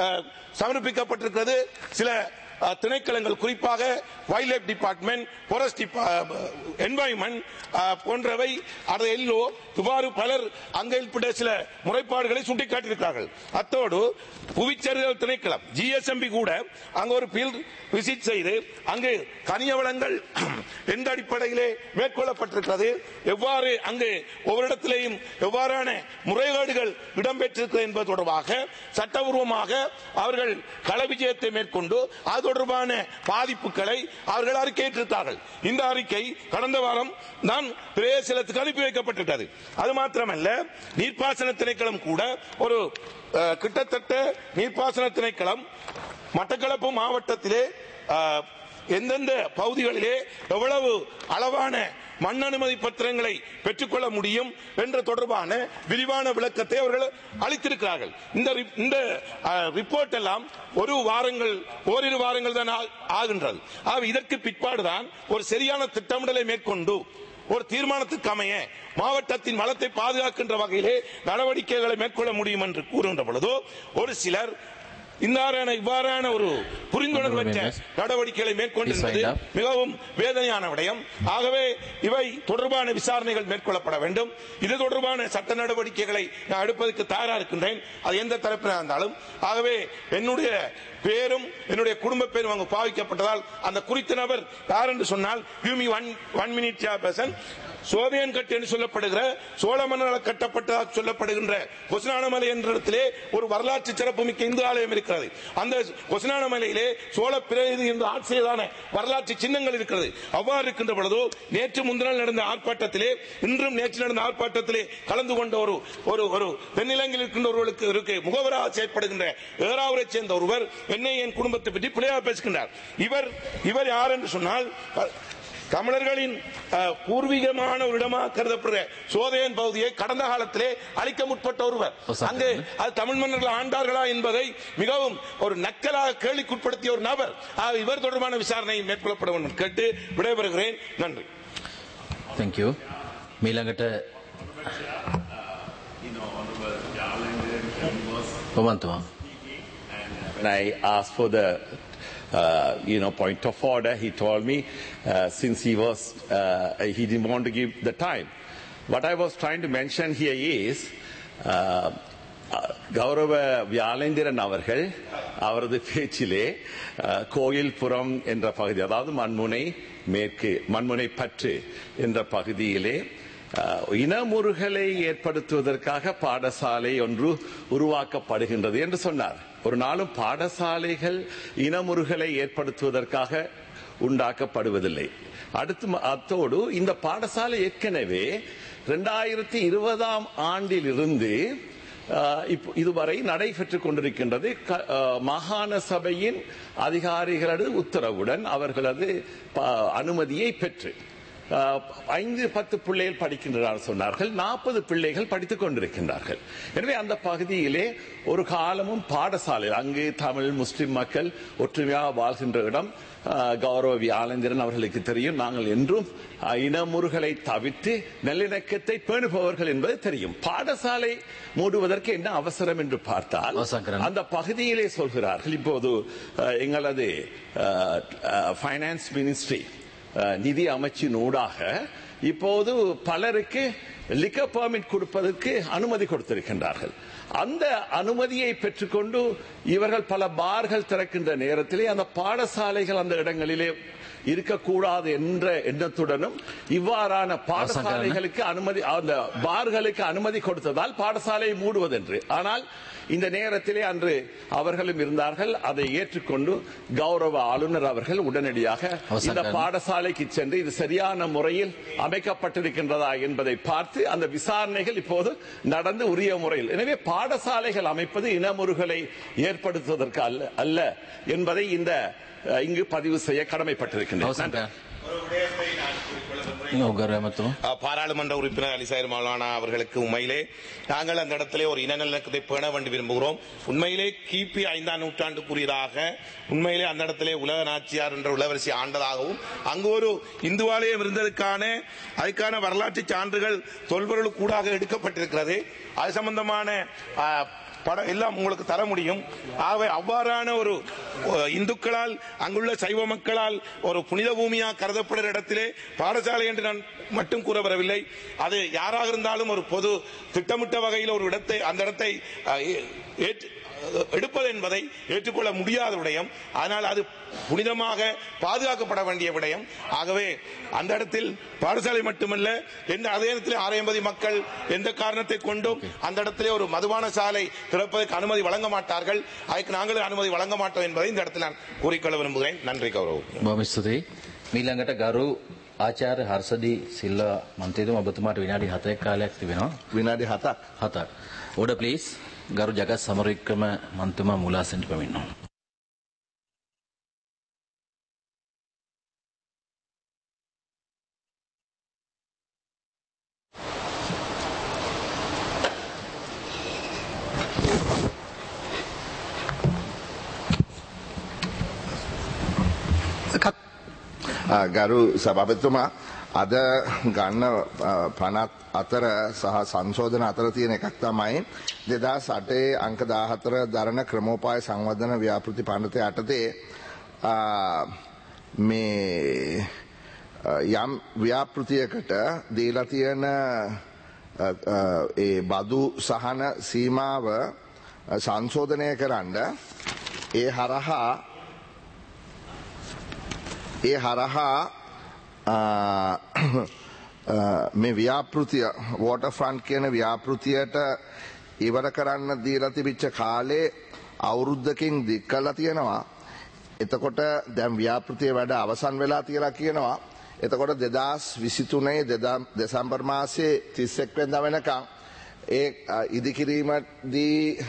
சமர்ப்பிக்கப்பட்டிருக்கிறது. சில திணைக்களங்கள், குறிப்பாக wildlife department, forest environment போன்றவை அதை எல்லோ இவ்வாறு பலர் அங்கே சில முறைப்பாடுகளை சுட்டிக்காட்டியிருக்கிறார்கள். அத்தோடு புவிச்சரிதல் திணைக்களம் GSMB கூட அங்கு ஒரு ஃபீல்ட் விசிட் செய்து அங்கு கனிய வளங்கள் எந்த அடிப்படையிலே மேற்கொள்ளப்பட்டிருக்கிறது, எவ்வாறு அங்கு ஒவ்வொரு இடத்திலேயும் எவ்வாறான முறைகேடுகள் இடம்பெற்றிருக்கிறது என்பது தொடர்பாக சட்டபூர்வமாக அவர்கள் கள விஜயத்தை மேற்கொண்டு அது தொடர்பான பாதிப்புகளை அவர்கள் அறிக்கையிட்டிருக்கிறார்கள். இந்த அறிக்கை கடந்த வாரம் தான் பிரதேசத்துக்கு அனுப்பி வைக்கப்பட்டிருக்கிறது. அது மாத்திரமல்ல, நீர்ப்பாசன திணைக்களம் கூட ஒரு கிட்டத்தட்ட நீர்ப்பாசன திணைக்களம் மட்டக்களப்பு மாவட்டத்திலே எந்தெந்த பகுதிகளிலே எவ்வளவு அளவான மண் அனுமதி பத்திரங்களை பெற்றுக்கொள்ள முடியும் என்ற தொடர்பான விரிவான விளக்கத்தை அவர்கள் அளித்திருக்கிறார்கள். இந்த ரிப்போர்ட் எல்லாம் ஓரிரு வாரங்கள் தான் ஆகின்றது. இதற்கு பிற்பாடுதான் ஒரு சரியான திட்டமிடலை மேற்கொண்டு ஒரு தீர்மானத்துக்கு அமைய மாவட்டத்தின் வளத்தை பாதுகாக்கின்ற வகையிலே நடவடிக்கைகளை மேற்கொள்ள முடியும் என்று கூறுகின்ற பொழுது ஒரு சிலர் இவ்வாறான ஒரு புரிந்துணர்வற்ற நடவடிக்கைகளை மேற்கொண்டிருப்பது மிகவும் வேதனையான விடயம். ஆகவே இவை தொடர்பான விசாரணைகள் மேற்கொள்ளப்பட வேண்டும். இது தொடர்பான சட்ட நடவடிக்கைகளை நான் எடுப்பதற்கு தயாராக இருக்கின்றேன், அது எந்த தரப்பில் இருந்தாலும். ஆகவே என்னுடைய பேரும் என்னுடைய குடும்ப பேரும் அங்கு பாவிக்கப்பட்டதால் அந்த குறித்த நபர் யார் என்று சொன்னால், one minute chairperson, சோவியன் கட்டு என்று சொல்லப்படுகிற சோழ மன்னரால் கட்டப்பட்டதாக சொல்லப்படுகின்ற கொசனானமலை என்ற இடத்திலே ஒரு வரலாற்று சிறப்புமிக்க இந்து ஆலயம் இருக்கிறது. அந்த கொசனானமலையிலே சோழ பிரதிநிதி என்று ஆட்சி செய்தான வரலாற்று சின்னங்கள் இருக்கிறது. அவ்வாறு இருக்கின்ற பொழுது நேற்று முந்தினால் நடந்த ஆர்ப்பாட்டத்திலே, இன்றும் நேற்று நடந்த ஆர்ப்பாட்டத்திலே கலந்து கொண்ட ஒரு தென்னிலங்கையில் இருக்கின்றவர்களுக்கு முகவராக செயற்படுகின்ற ஏறாவூரை சேர்ந்த ஒருவர் என்னை என் குடும்பத்தை பற்றி பிழையாக பேசுகின்றார். இவர் யார் என்று சொன்னால், தமிழர்களின் பூர்வீகமான ஒரு இடமாக கருதப்படுற சோதையன் பகுதியை கடந்த காலத்திலே அழிக்க முற்பட்ட ஒருவர். அங்கே அது தமிழ் மன்னர்கள் ஆண்டார்களா என்பதை மிகவும் ஒரு நக்கலாக கேள்விக்குட்படுத்திய ஒரு நபர். இவர் தொடர்பான விசாரணை மேற்கொள்ளப்பட வேண்டும் கேட்டு விடைபெறுகிறேன். நன்றி. தேங்க்யூ. மீளங்கட்ட When I asked for the point of order. He told me since he didn't want to give the time. What I was trying to mention here is கௌரவ வியாழேந்திரன் அவர்கள் அவரது பேச்சிலே கோயில்புரம் என்ற பகுதி, அதாவது மண்முனை மேற்கு, மண்முனை பற்று என்ற பகுதியிலே இனமுறுகலை ஏற்படுத்துவதற்காக பாடசாலை ஒன்று உருவாக்கப்படுகின்றது என்று சொன்னார். ஒரு நாளும் பாடசாலைகள் இனமுறுகலை ஏற்படுத்துவதற்காக உண்டாக்கப்படுவதில்லை. அத்தோடு இந்த பாடசாலை ஏற்கனவே 2020 ஆண்டிலிருந்து இதுவரை நடைபெற்றுக் கொண்டிருக்கின்றது. மாகாண சபையின் அதிகாரிகளது உத்தரவுடன் அவர்களது அனுமதியை பெற்று 5-10 பிள்ளைகள் படிக்கின்றனர் சொன்னார்கள். 40 பிள்ளைகள் படித்துக் கொண்டிருக்கின்றார்கள். எனவே அந்த பகுதியிலே ஒரு காலமும் பாடசாலை, அங்கு தமிழ் முஸ்லிம் மக்கள் ஒற்றுமையாக வாழ்கின்ற இடம். கௌரவ வியாழேந்திரன் அவர்களுக்கு தெரியும், நாங்கள் என்றும் இனமுறுகளை தவிர்த்து நல்லிணக்கத்தை பேணுபவர்கள் என்பது தெரியும். பாடசாலை மூடுவதற்கு என்ன அவசரம் என்று பார்த்தால் அந்த பகுதியிலே சொல்கிறார்கள், இப்போது எங்களது ஃபைனான்ஸ் மினிஸ்ட்ரி நிதி அமைச்சின் ஊடாக இப்போது பலருக்கு லிக்கர் பெர்மிட் கொடுப்பதற்கு அனுமதி கொடுத்திருக்கின்றார்கள். அந்த அனுமதியை பெற்றுக்கொண்டு இவர்கள் பல பார்கள் திறக்கின்ற நேரத்திலே அந்த பாடசாலைகள் அந்த இடங்களிலே இருக்கக்கூடாது என்ற எண்ணத்துடனும் இவ்வாறான பாடசாலைகளுக்கு அனுமதி, அந்த பார்களுக்கு அனுமதி கொடுத்ததால் பாடசாலையை மூடுவதென்று. ஆனால் இந்த நேரத்திலே அன்று அவர்களும் இருந்தார்கள். அதை ஏற்றுக்கொண்டு கௌரவ ஆளுநர் அவர்கள் உடனடியாக இந்த பாடசாலைக்கு சென்று இது சரியான முறையில் அமைக்கப்பட்டிருக்கின்றதா என்பதை பார்த்து அந்த விசாரணைகள் இப்போது நடந்து உரிய முறையில். எனவே பாடசாலைகள் அமைப்பது இனமுறுகலை ஏற்படுத்துவதற்கு அல்ல என்பதை இங்கு பதிவு செய்ய கடமைப்பட்டிருக்கின்றனர். பாராளுமன்ற உறுப்பினர் அலிசைர் மௌலானா அவர்களுக்கு உண்மையிலே நாங்கள் அந்த இடத்திலே ஒரு இனநலக்கத்தை பேண வேண்டி விரும்புகிறோம். உண்மையிலே கிபி 5ஆம் நூற்றாண்டுக்குரியதாக உண்மையிலே அந்த இடத்திலே உலக நாச்சியார் என்ற உளவரசி ஆண்டதாகவும் அங்கு ஒரு இந்துவாலயம் அதுக்கான வரலாற்று சான்றுகள் தொல்பொருள் கூடாக எடுக்கப்பட்டிருக்கிறது. அது சம்பந்தமான படம் எல்லாம் உங்களுக்கு தர முடியும். ஆகவே அவ்வாறான ஒரு இந்துக்களால், அங்குள்ள சைவ மக்களால் ஒரு புனித பூமியாக கருதப்படுகிற இடத்திலே பாடசாலை என்று நான் மட்டும் கூற வரவில்லை. அது யாராக இருந்தாலும் ஒரு பொது திட்டமிட்ட வகையில் ஒரு இடத்தை, அந்த இடத்தை எடுப்பது என்பதை ஏற்றுக்கொள்ள முடியாத விடயம். ஆனால் அது புனிதமாக பாதுகாக்கப்பட வேண்டிய விடயம். ஆகவே அந்த இடத்தில் பாடசாலை மட்டுமல்ல, அதே நேரத்தில் 680 மக்கள் எந்த காரணத்தை கொண்டும் அந்த இடத்திலே ஒரு மதுபான சாலை திறப்பதற்கு அனுமதி வழங்க மாட்டார்கள். அதுக்கு நாங்கள் அனுமதி வழங்க மாட்டோம் என்பதை இந்த இடத்தில் நான் கூறிக்கொள்ள விரும்புகிறேன். நன்றி கௌரவம். මීළඟට ගරු ආචාර්ය හර්ෂදී සිල්වා මන්ත්‍රීතුමා ඔබතුමාට විනාඩි 7ක කාලයක් තිබෙනවා. විනාඩි 7ක්. Order please. ගරු ජගත් සමරවික්‍රම මන්ත්‍රීතුමා මූලාසනයට පැමිණෙනවා. ගරු සභාපතිතුමා, අද ගන්න පනත් අතර සහ සංශෝධන අතර තියෙන එකක් තමයි 2008 අංක 14 දරණ ක්‍රමෝපාය සංවර්ධන ව්‍යාපෘති පනතේ යටතේ මේ යම් ව්‍යාපෘතියකට දීලා තියෙන ඒ බදු සහන සීමාව සංශෝධනය කරන්න ඒ හරහා මේ ව්‍යාපෘතිය වෝටර්ෆ්‍රන්ට් කියන ව්‍යාපෘතියට ඉවර කරන්න දීලා තිබිච්ච කාලේ අවුරුද්දකින් දික් කරලා තියෙනවා. එතකොට දැන් ව්‍යාපෘතිය වැඩ අවසන් වෙලා තියලා කියනවා. එතකොට 2023 දෙසැම්බර් මාසයේ 31 වෙනිදා වෙනකන් ඒ ඉදිකිරීමදී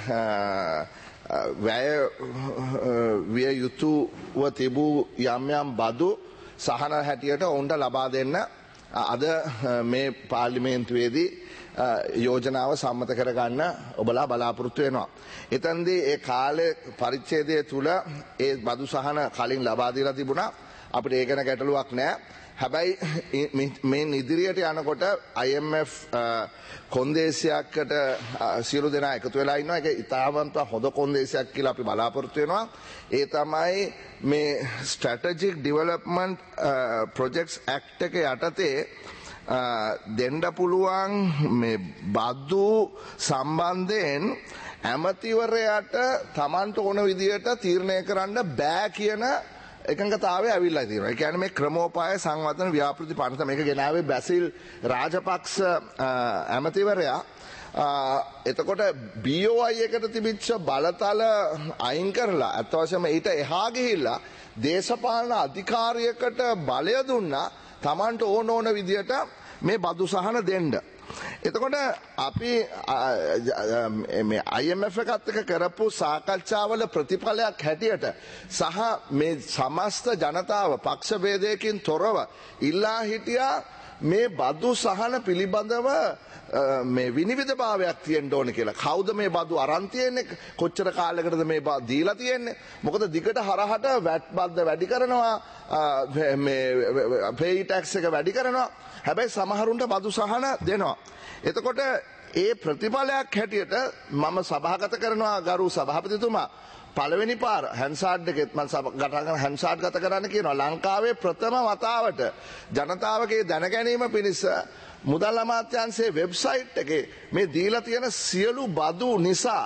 වැය විය යුතුව තිබූ යම් යම් බදු සහන හැටියට ඔවුන්ට ලබා දෙන්න අද මේ පාර්ලිමේන්තුවේදී යෝජනාව සම්මත කරගන්න ඔබලා බලාපොරොත්තු වෙනවා. එතනදී ඒ කාලේ පරිච්ඡේදය තුල ඒ බදු සහන කලින් ලබා දීලා තිබුණා. අපිට ඒ ගැන ගැටලුවක් නැහැ. හැබැයි මේ ඉදිරියට යනකොට IMF කොන්දේසියකට සියලු දෙනා එකතු වෙලා ඉන්නවා. ඒක ඉතාමත් හොඳ කොන්දේසියක් කියලා අපි බලාපොරොත්තු වෙනවා. ඒ තමයි මේ Strategic Development Projects Act එක යටතේ දෙන්න පුළුවන් මේ බදු සම්බන්ධයෙන් ඇමතිවරයාට Tamanට ඕන විදියට තීරණය කරන්න බෑ කියන එකඟතාවය ඇවිල්ලා තියෙනවා. ඒ කියන්නේ මේ ක්‍රමෝපාය සංවර්ධන ව්‍යාපෘති පනත මේක ගෙනාවේ බැසිල් රාජපක්ෂ ඇමතිවරයා. එතකොට BOI එකට තිබිච්ච බලතල අයින් කරලා අත් වශයෙන්ම ඊට එහා ගිහිල්ලා දේශපාලන අධිකාරියකට බලය දුන්නා Tamanට ඕන විදියට මේ බදු සහන දෙන්න. එතකොට අපි මේ IMF එකත් එක්ක කරපු සාකච්ඡාවල ප්‍රතිඵලයක් හැටියට සහ මේ සමස්ත ජනතාව පක්ෂ ભેදයකින් තොරව ඉල්ලා හිටියා මේ බදු සහන පිළිබඳව මේ විනිවිදභාවයක් තියෙන්න ඕන කියලා. කවුද මේ බදු අරන් තියෙන්නේ? කොච්චර කාලයකටද මේ දීලා තියෙන්නේ? මොකද දිගට හරහට වැට් බද්ද වැඩි කරනවා, මේ පේ ටැක්ස් එක වැඩි කරනවා. හැබැයි සමහරුන්ට බදු සහන දෙනවා. එතකොට ඒ ප්‍රතිඵලයක් හැටියට මම සභාගත කරනවා ගරු සභාපතිතුමා පළවෙනි පාර හැන්සාඩ් එකෙත් මම හැන්සාඩ් ගත කරන්න කියනවා. ලංකාවේ ප්‍රථම වතාවට ජනතාවගේ දැන ගැනීම පිණිස මුදල් අමාත්‍යාංශයේ වෙබ්සයිට් එකේ මේ දීලා තියෙන සියලු බදු නිසා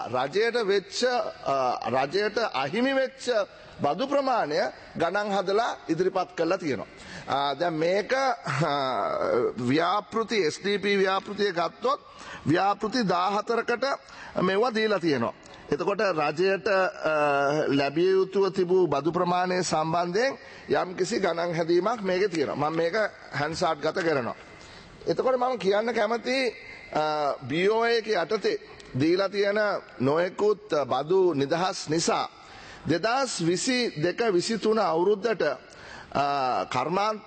රජයට අහිමි වෙච්ච බදු ප්‍රමාණය ගණන් හදලා ඉදිරිපත් කරලා තියෙනවා. දැන් මේක ව්‍යාපෘති SDP ව්‍යාපෘතිය ගත්තොත් ව්‍යාපෘති 14කට මේවා දීලා තියෙනවා. එතකොට රජයට ලැබිය යුතුව තිබූ බදු ප්‍රමාණය සම්බන්ධයෙන් යම්කිසි ගණන් හැදීමක් මේකේ තියෙනවා. මම මේක හැන්සාඩ් ගත කරනවා. එතකොට මම කියන්න කැමති BOI එක යටතේ දීලා තියෙන නොයෙකුත් බදු නිදහස් නිසා 2022-23 අවුරුද්දට කර්මාන්ත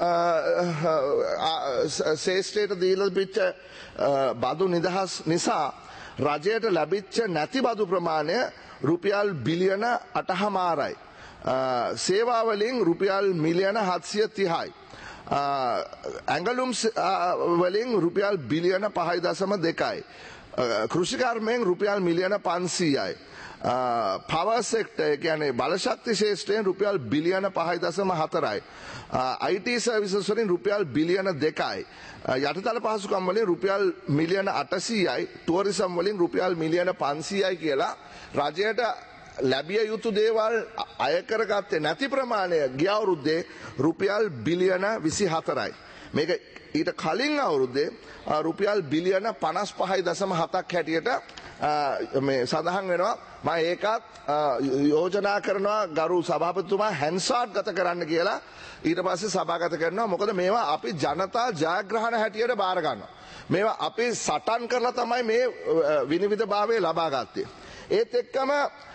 ශේෂ්ඨයට දීලා පිච්ච බදු නිදහස් නිසා රජයට ලැබිච්ච නැති බදු ප්‍රමාණය රුපියල් බිලියන 8.5යි. සේවා වලින් රුපියල් මිලියන 730යි. ඇඟලුම් වලින් රුපියල් බිලියන 5.2යි. කෘෂිකර්මයෙන් රුපියල් මිලියන 500යි. පවර් සෙක්ටර් කියන්නේ බලශක්ති ශේෂ්ත්‍රයෙන් රුපියල් බිලියන 5.4යි. IT සර්විසස් වලින් රුපියල් බිලියන 2යි. යටිතල පහසුකම් වලින් රුපියල් මිලියන 800යි. ටුවරිසම් වලින් රුපියල් මිලියන 500යි කියලා රජයට ලැබිය යුතු දේවල් අය කරගත්තේ නැති ප්‍රමාණය ගිය අවුරුද්දේ රුපියල් බිලියන 24යි. මේක ඊට කලින් අවුරුද්දේ රුපියල් බිලියන 55.7ක් හැටියට මේ සඳහන් වෙනවා. මම ඒකත් යෝජනා කරනවා ගරු සභාපතිතුමා හැන්සාඩ් ගත කරන්න කියලා. ඊට පස්සේ සභාගත කරනවා. මොකද මේවා අපි ජනතා ජයග්‍රහණ හැටියට බාර ගන්නවා. මේවා අපි සටන් කරලා තමයි මේ විනිවිදභාවය ලබා ගත්තේ. ඒත් එක්කම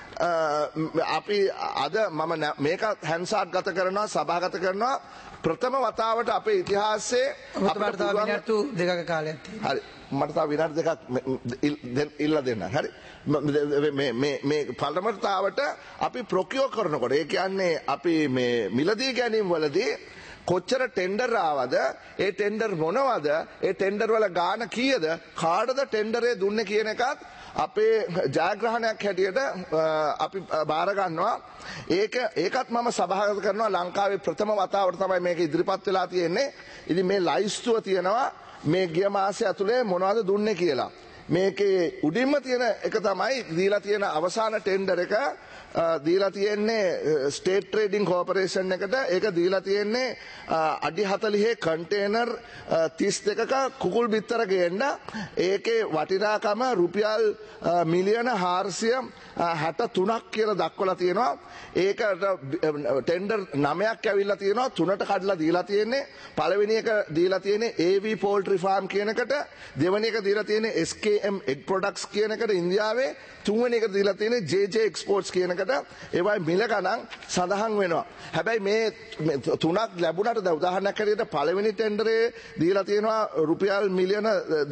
අපි අද මම මේක හැන්සාඩ් ගත කරනවා සභාගත කරනවා ප්‍රථම වතාවට අපේ ඉතිහාසයේ අපිට තව විනාඩි දෙකක කාලයක් තියෙනවා. හරි මට තව විනාඩි දෙකක් ඉල්ලා දෙන්න. හරි මේ පළමතාවට අපි ප්‍රොකියෝ කරනකොට ඒ කියන්නේ අපි මේ මිලදී ගැනීම වලදී කොච්චර ටෙන්ඩර් ආවද ඒ ටෙන්ඩර් මොනවද ඒ ටෙන්ඩර් වල ගාණ කීයද කාටද ටෙන්ඩරේ දුන්නේ කියන එකත් අපේ ජයග්‍රහණයක් හැටියට අපි බාර ගන්නවා. ඒකත් මම සභාගත කරනවා. ලංකාවේ ප්‍රථම වතාවට තමයි මේක ඉදිරිපත් වෙලා තියෙන්නේ. ඉතින් මේ ලයිස්තුව තියෙනවා මේ ගිය මාසය ඇතුලේ මොනවද දුන්නේ කියලා. මේකේ උඩින්ම තියෙන එක තමයි දීලා තියෙන අවසාන ටෙන්ඩර් එක දීලා තියෙන්නේ ස්ටේට් ට්‍රේඩින් කෝපරේෂන් එකට. ඒක දීලා තියෙන්නේ අඩි 40 කන්ටේනර් 32ක කුකුල් බිත්තර ගේන්න. ඒකේ වටිනාකම රුපියල් මිලියන 463ක් කියලා දක්වලා තියෙනවා. ඒකට ටෙන්ඩර් 9ක් ඇවිල්ලා තියෙනවා. 3ට කඩලා දීලා තියෙන්නේ. පළවෙනි එක දීලා තියෙන්නේ AV පෝල්ට්‍රි ෆාම් කියන එකට. දෙවෙනි එක දීලා තියෙන්නේ MEM egg products කියන එකට ඉන්දියාවේ තුන්වෙනි එක දීලා තියෙන්නේ JJ Exports කියන එකට. ඒවයි මිල ගණන් සඳහන් වෙනවා. හැබැයි මේ තුනක් ලැබුණාට දැන් උදාහරණයක් හැටියට පළවෙනි ටෙන්ඩරේ දීලා තියෙනවා රුපියල් මිලියන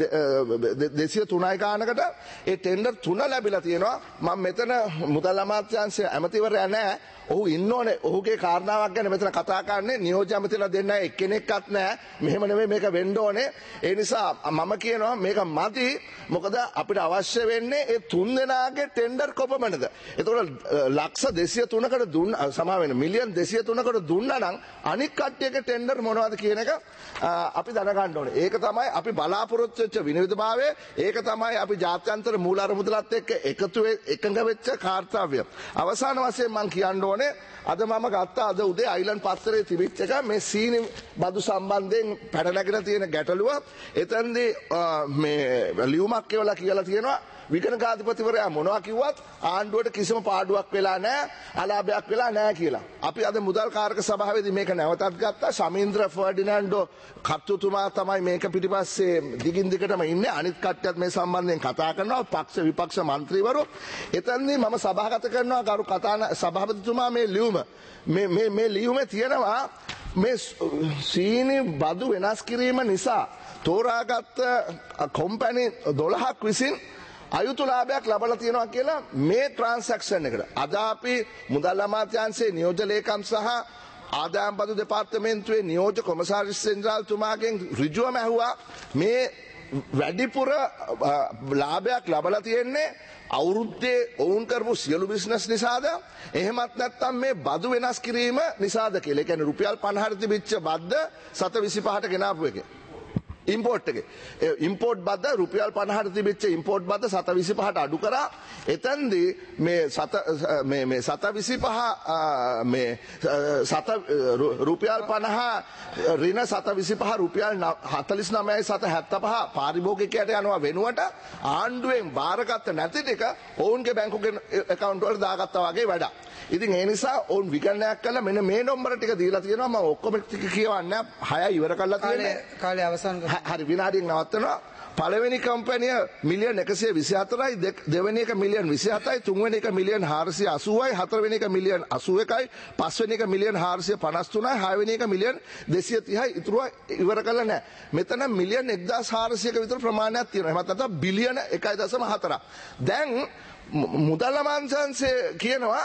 203යි ගානකට. ඒ ටෙන්ඩර් 3 ලැබිලා තියෙනවා. මම මෙතන මුදල් අමාත්‍යාංශයේ ඇමතිවරයා නැහැ. ඔහු ඉන්න ඕනේ. ඔහුගේ කාරණාවක් ගැන මෙතන කතා කරන්නේ නියෝජ්‍ය ඇමතිලා දෙන්න එක්කෙනෙක්වත් නැහැ. මෙහෙම නෙමෙයි මේක වෙන්න ඕනේ. ඒ නිසා මම කියනවා මේක මදි. මොකද අපිට අවශ්‍ය වෙන්නේ ඒ තුන් දෙනාගේ ටෙන්ඩර් කොපමණද? ඒතකොට ලක්ෂ 203කට දුන්න සමා වෙන මිලියන් 203කට දුන්නා නම් අනික් කට්ටියගේ ටෙන්ඩර් මොනවද කියන එක අපි දැනගන්න ඕනේ. ඒක තමයි අපි බලාපොරොත්තු වෙච්ච විනිවිදභාවය. ඒක තමයි අපි ජාත්‍යන්තර මූල අරමුදලත් එක්ක එකඟ වෙච්ච කාර්යය. අවසාන වශයෙන් මම කියන්න ඕනේ අද මම ගත්තා අද උදේ අයිලන්ඩ් පත්තරේ තිබිච්ච එක මේ සීනි බදු සම්බන්ධයෙන් පැන නැගිලා තියෙන ගැටලුව. එතනදී මේ ලියුමක් කියලා තියෙනවා විගණකාධිපතිවරයා මොනවා කිව්වත් ආණ්ඩුවට කිසිම පාඩුවක් වෙලා නැහැ, අලාභයක් වෙලා නැහැ කියලා. අපි අද මුදල් කාරක සභාවේදී මේක නැවතත් ගත්තා. ශමීන්ද්‍ර ෆර්ඩිනෑන්ඩෝ කර්තෘතුමා තමයි මේක පිටිපස්සේ දිගින් දිගටම ඉන්නේ. අනිත් කට්ටියත් මේ සම්බන්ධයෙන් කතා කරනවා. පක්ෂ විපක්ෂ මන්ත්‍රීවරු. එතනදී මම සභාගත කරනවා ගරු සභාපතිතුමා මේ ලියුම මේ ලියුමේ තියෙනවා මේ සීනි බදු වෙනස් කිරීම නිසා තෝරාගත් කොම්පැනි 12ක් විසින් අයුතු ලාභයක් ලබලා තියෙනවා කියලා මේ ට්‍රාන්සැක්ෂන් එකට. අද අපි මුදල් අමාත්‍යාංශයේ නියෝජ්‍ය ලේකම් සහ ආදායම් බදු දෙපාර්තමේන්තුවේ නියෝජ්‍ය කොමසාරිස් ජෙනරාල්තුමාගෙන් ඍජුවම ඇහුවා මේ වැඩිපුර ලාභයක් ලබලා තියෙන්නේ අවුරුද්දේ ඔවුන් කරපු සියලු බිස්නස් නිසාද එහෙමත් නැත්නම් මේ බදු වෙනස් කිරීම නිසාද කියලා. ඒ කියන්නේ රුපියල් 50ට තිබිච්ච බද්ද 725ට ගෙනාපු එකේ. ඉම්පෝට් එකේ ඉම්පෝට් බද්ද රුපියල් 50ට තිබිච්ච ඉම්පෝට් බද්ද 725ට අඩු කරා. එතෙන්දී මේ 725 මේ රුපියල් 50 ඍණ 725 රුපියල් 49.75 පාරිභෝගිකයට යනවා වෙනුවට ආණ්ඩුවෙන් බාරගත්ත නැති ටික ඔවුන්ගේ බැංකුවේ account වලට දාගත්තා වගේ වැඩක්. ඉතින් ඒ නිසා ඔවුන් විගණනයක් කළා මෙන්න මේ නම්බර ටික දීලා තියෙනවා. මම ඔක්කොම ටික කියවන්නේ 6 ඉවර කරලා තියෙන්නේ. කාලේ අවසන් හරි විනාඩියක් නවත්තනවා. පළවෙනි කම්පැනිය මිලියන් 124යි, දෙවෙනි එක මිලියන් 27යි, තුන්වෙනි එක මිලියන් 480යි, හතරවෙනි එක මිලියන් 81යි, පස්වෙනි එක මිලියන් 453යි, හයවෙනි එක මිලියන් 230යි. ඉතුරුව ඉවර කරලා නැහැ. මෙතන මිලියන් 1400ක විතර ප්‍රමාණයක් තියෙනවා. එහෙමත් නැත්නම් බිලියන 1.4. දැන් මුදල් අමාත්‍යාංශය කියනවා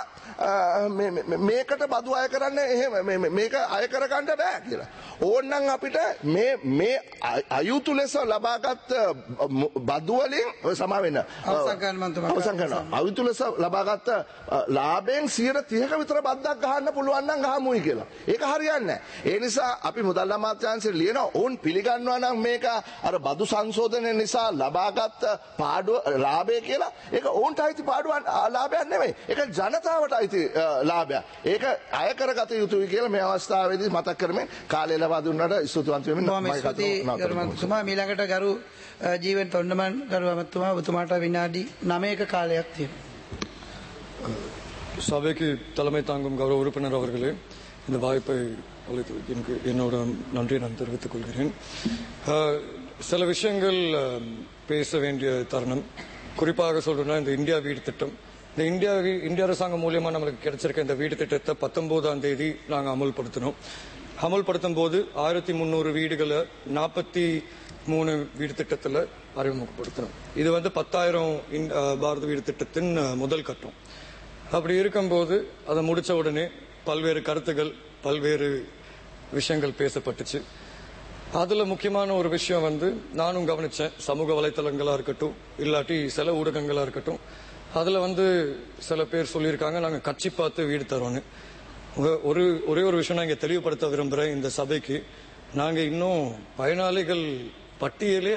මේකට බදු අය කරන්න එහෙම මේක අය කරගන්න බෑ කියලා. ඕනනම් අපිට මේ අයුතු ලෙස ලබාගත් බදු වලින් සමා වෙන්න අවසන් කරනවා. අයුතු ලෙස ලබාගත් ලාභයෙන් 30ක විතර බද්දක් ගහන්න පුළුවන් නම් ගහමුයි කියලා. ඒක හරියන්නේ නැහැ. ඒ නිසා අපි මුදල් අමාත්‍යාංශයට ලියනවා ඕන් පිළිගන්නවා නම් මේක අර බදු සංශෝධනය නිසා ලබාගත් පාඩුව ලාභය කියලා. ඒක ඕන්ට පාඩුවන් ලාභයක් නෙමෙයි. ඒක ජනතාවට අයිති ලාභයක්. ඒක අය කරගත යුතුයි කියලා මේ අවස්ථාවේදී මතක් කරමින් කාලය ලබා දුන්නාට ස්තුතිවන්ත වෙමින් මම ගරුතුමා ඊළඟට ගරු ජීවන් තොණ්ඩමන් ගරු අමතුමා ඔබතුමාට විනාඩි 9ක කාලයක් තියෙනවා. சபைக்கு தலைமை தாங்கும் கௌரவ உறுப்பினர் அவர்களே, இந்த வாய்ப்பை அளித்து எனக்கு என்னோட நன்றியை நான் தெரிவித்துக் கொள்கிறேன். சில விஷயங்கள் பேச வேண்டிய தருணம். குறிப்பாக சொல்றேன்னா இந்த இந்தியா வீடு திட்டம், இந்த இந்திய அரசாங்கம் மூலியமா நம்மளுக்கு கிடைச்சிருக்க இந்த வீடு திட்டத்தை 19ஆம் தேதி நாங்கள் அமல்படுத்தினோம். அமல்படுத்தும் போது 1300 வீடுகளை 43 வீடு திட்டத்தில் அறிமுகப்படுத்தினோம். இது 10,000 பாரத வீடு திட்டத்தின் முதல் கட்டம். அப்படி இருக்கும்போது அதை முடிச்ச உடனே பல்வேறு கருத்துகள் பல்வேறு விஷயங்கள் பேசப்பட்டுச்சு. அதுல முக்கியமான ஒரு விஷயம் நானும் கவனிச்சேன். சமூக வலைத்தளங்களா இருக்கட்டும் இல்லாட்டி சில ஊடகங்களா இருக்கட்டும், அதுல சில பேர் சொல்லியிருக்காங்க நாங்க கட்சி பார்த்து வீடு தரோன்னு. ஒரே ஒரு விஷயம் நான் இங்க தெளிவுபடுத்த விரும்புறேன் இந்த சபைக்கு. நாங்க இன்னும் பயனாளிகள் பட்டியலே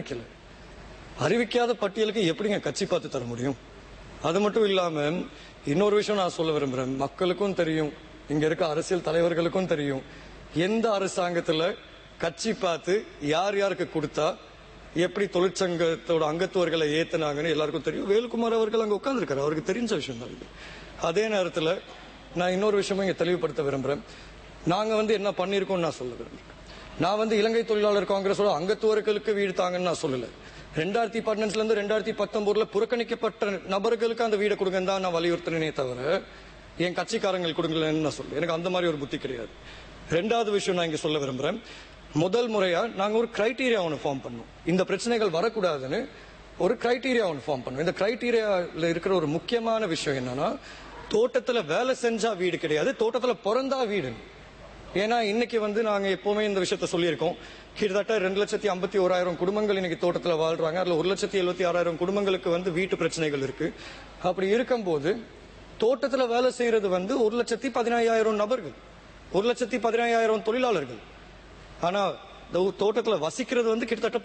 அறிவிக்காத பட்டியலுக்கு எப்படிங்க கட்சி பார்த்து தர முடியும்? அது மட்டும் இல்லாம இன்னொரு விஷயம் நான் சொல்ல விரும்புறேன். மக்களுக்கும் தெரியும், இங்க இருக்க அரசியல் தலைவர்களுக்கும் தெரியும், எந்த அரசாங்கத்துல கட்சி பார்த்து யார் யாருக்கு கொடுத்தா எப்படி தொழிற்சங்கத்தோட அங்கத்துவர்களை ஏத்தினாங்கன்னு எல்லாருக்கும் தெரியும். வேலுக்குமார் அவர்கள் அங்க உட்கார்ந்துருக்காரு, அவருக்கு தெரிஞ்ச விஷயம் தான் இது. அதே நேரத்துல நான் இன்னொரு விஷயமும் இங்க தெளிவுபடுத்த விரும்புறேன். நாங்க என்ன பண்ணிருக்கோம் நான் சொல்ல விரும்புறேன். நான் இலங்கை தொழிலாளர் காங்கிரஸோட அங்கத்துவர்களுக்கு வீடு தாங்கன்னு நான் சொல்லல. 2015 2019 புறக்கணிக்கப்பட்ட நபர்களுக்கு அந்த வீடை கொடுங்க தான் நான் வலியுறுத்தினே தவிர என் கட்சிக்காரங்கள் கொடுங்கலன்னு நான் சொல்றேன். எனக்கு அந்த மாதிரி ஒரு புத்தி கிடையாது. ரெண்டாவது விஷயம் நான் இங்க சொல்ல விரும்புறேன். முதல் முறையா நாங்க ஒரு கிரைட்டீரியா ஒன்று ஃபார்ம் பண்ணோம். இந்த பிரச்சனைகள் வரக்கூடாதுன்னு ஒரு கிரைட்டீரியா ஒன்று ஃபார்ம் பண்ணோம். இந்த கிரைட்டீரியால இருக்கிற ஒரு முக்கியமான விஷயம் என்னன்னா, தோட்டத்துல வேலை செஞ்சா வீடு கிடையாது, தோட்டத்துல பிறந்தா வீடு. ஏன்னா இன்னைக்கு நாங்க எப்பவுமே இந்த விஷயத்த சொல்லியிருக்கோம். கிட்டத்தட்ட 2,51,000 குடும்பங்கள் இன்னைக்கு தோட்டத்துல வாழ்றாங்க. அதுல 1,76,000 குடும்பங்களுக்கு வீட்டு பிரச்சனைகள் இருக்கு. அப்படி இருக்கும்போது தோட்டத்துல வேலை செய்யறது 1,15,000 நபர்கள், 1,15,000 தொழிலாளர்கள். ஆனா தோட்டத்துல வசிக்கிறது கிட்டத்தட்ட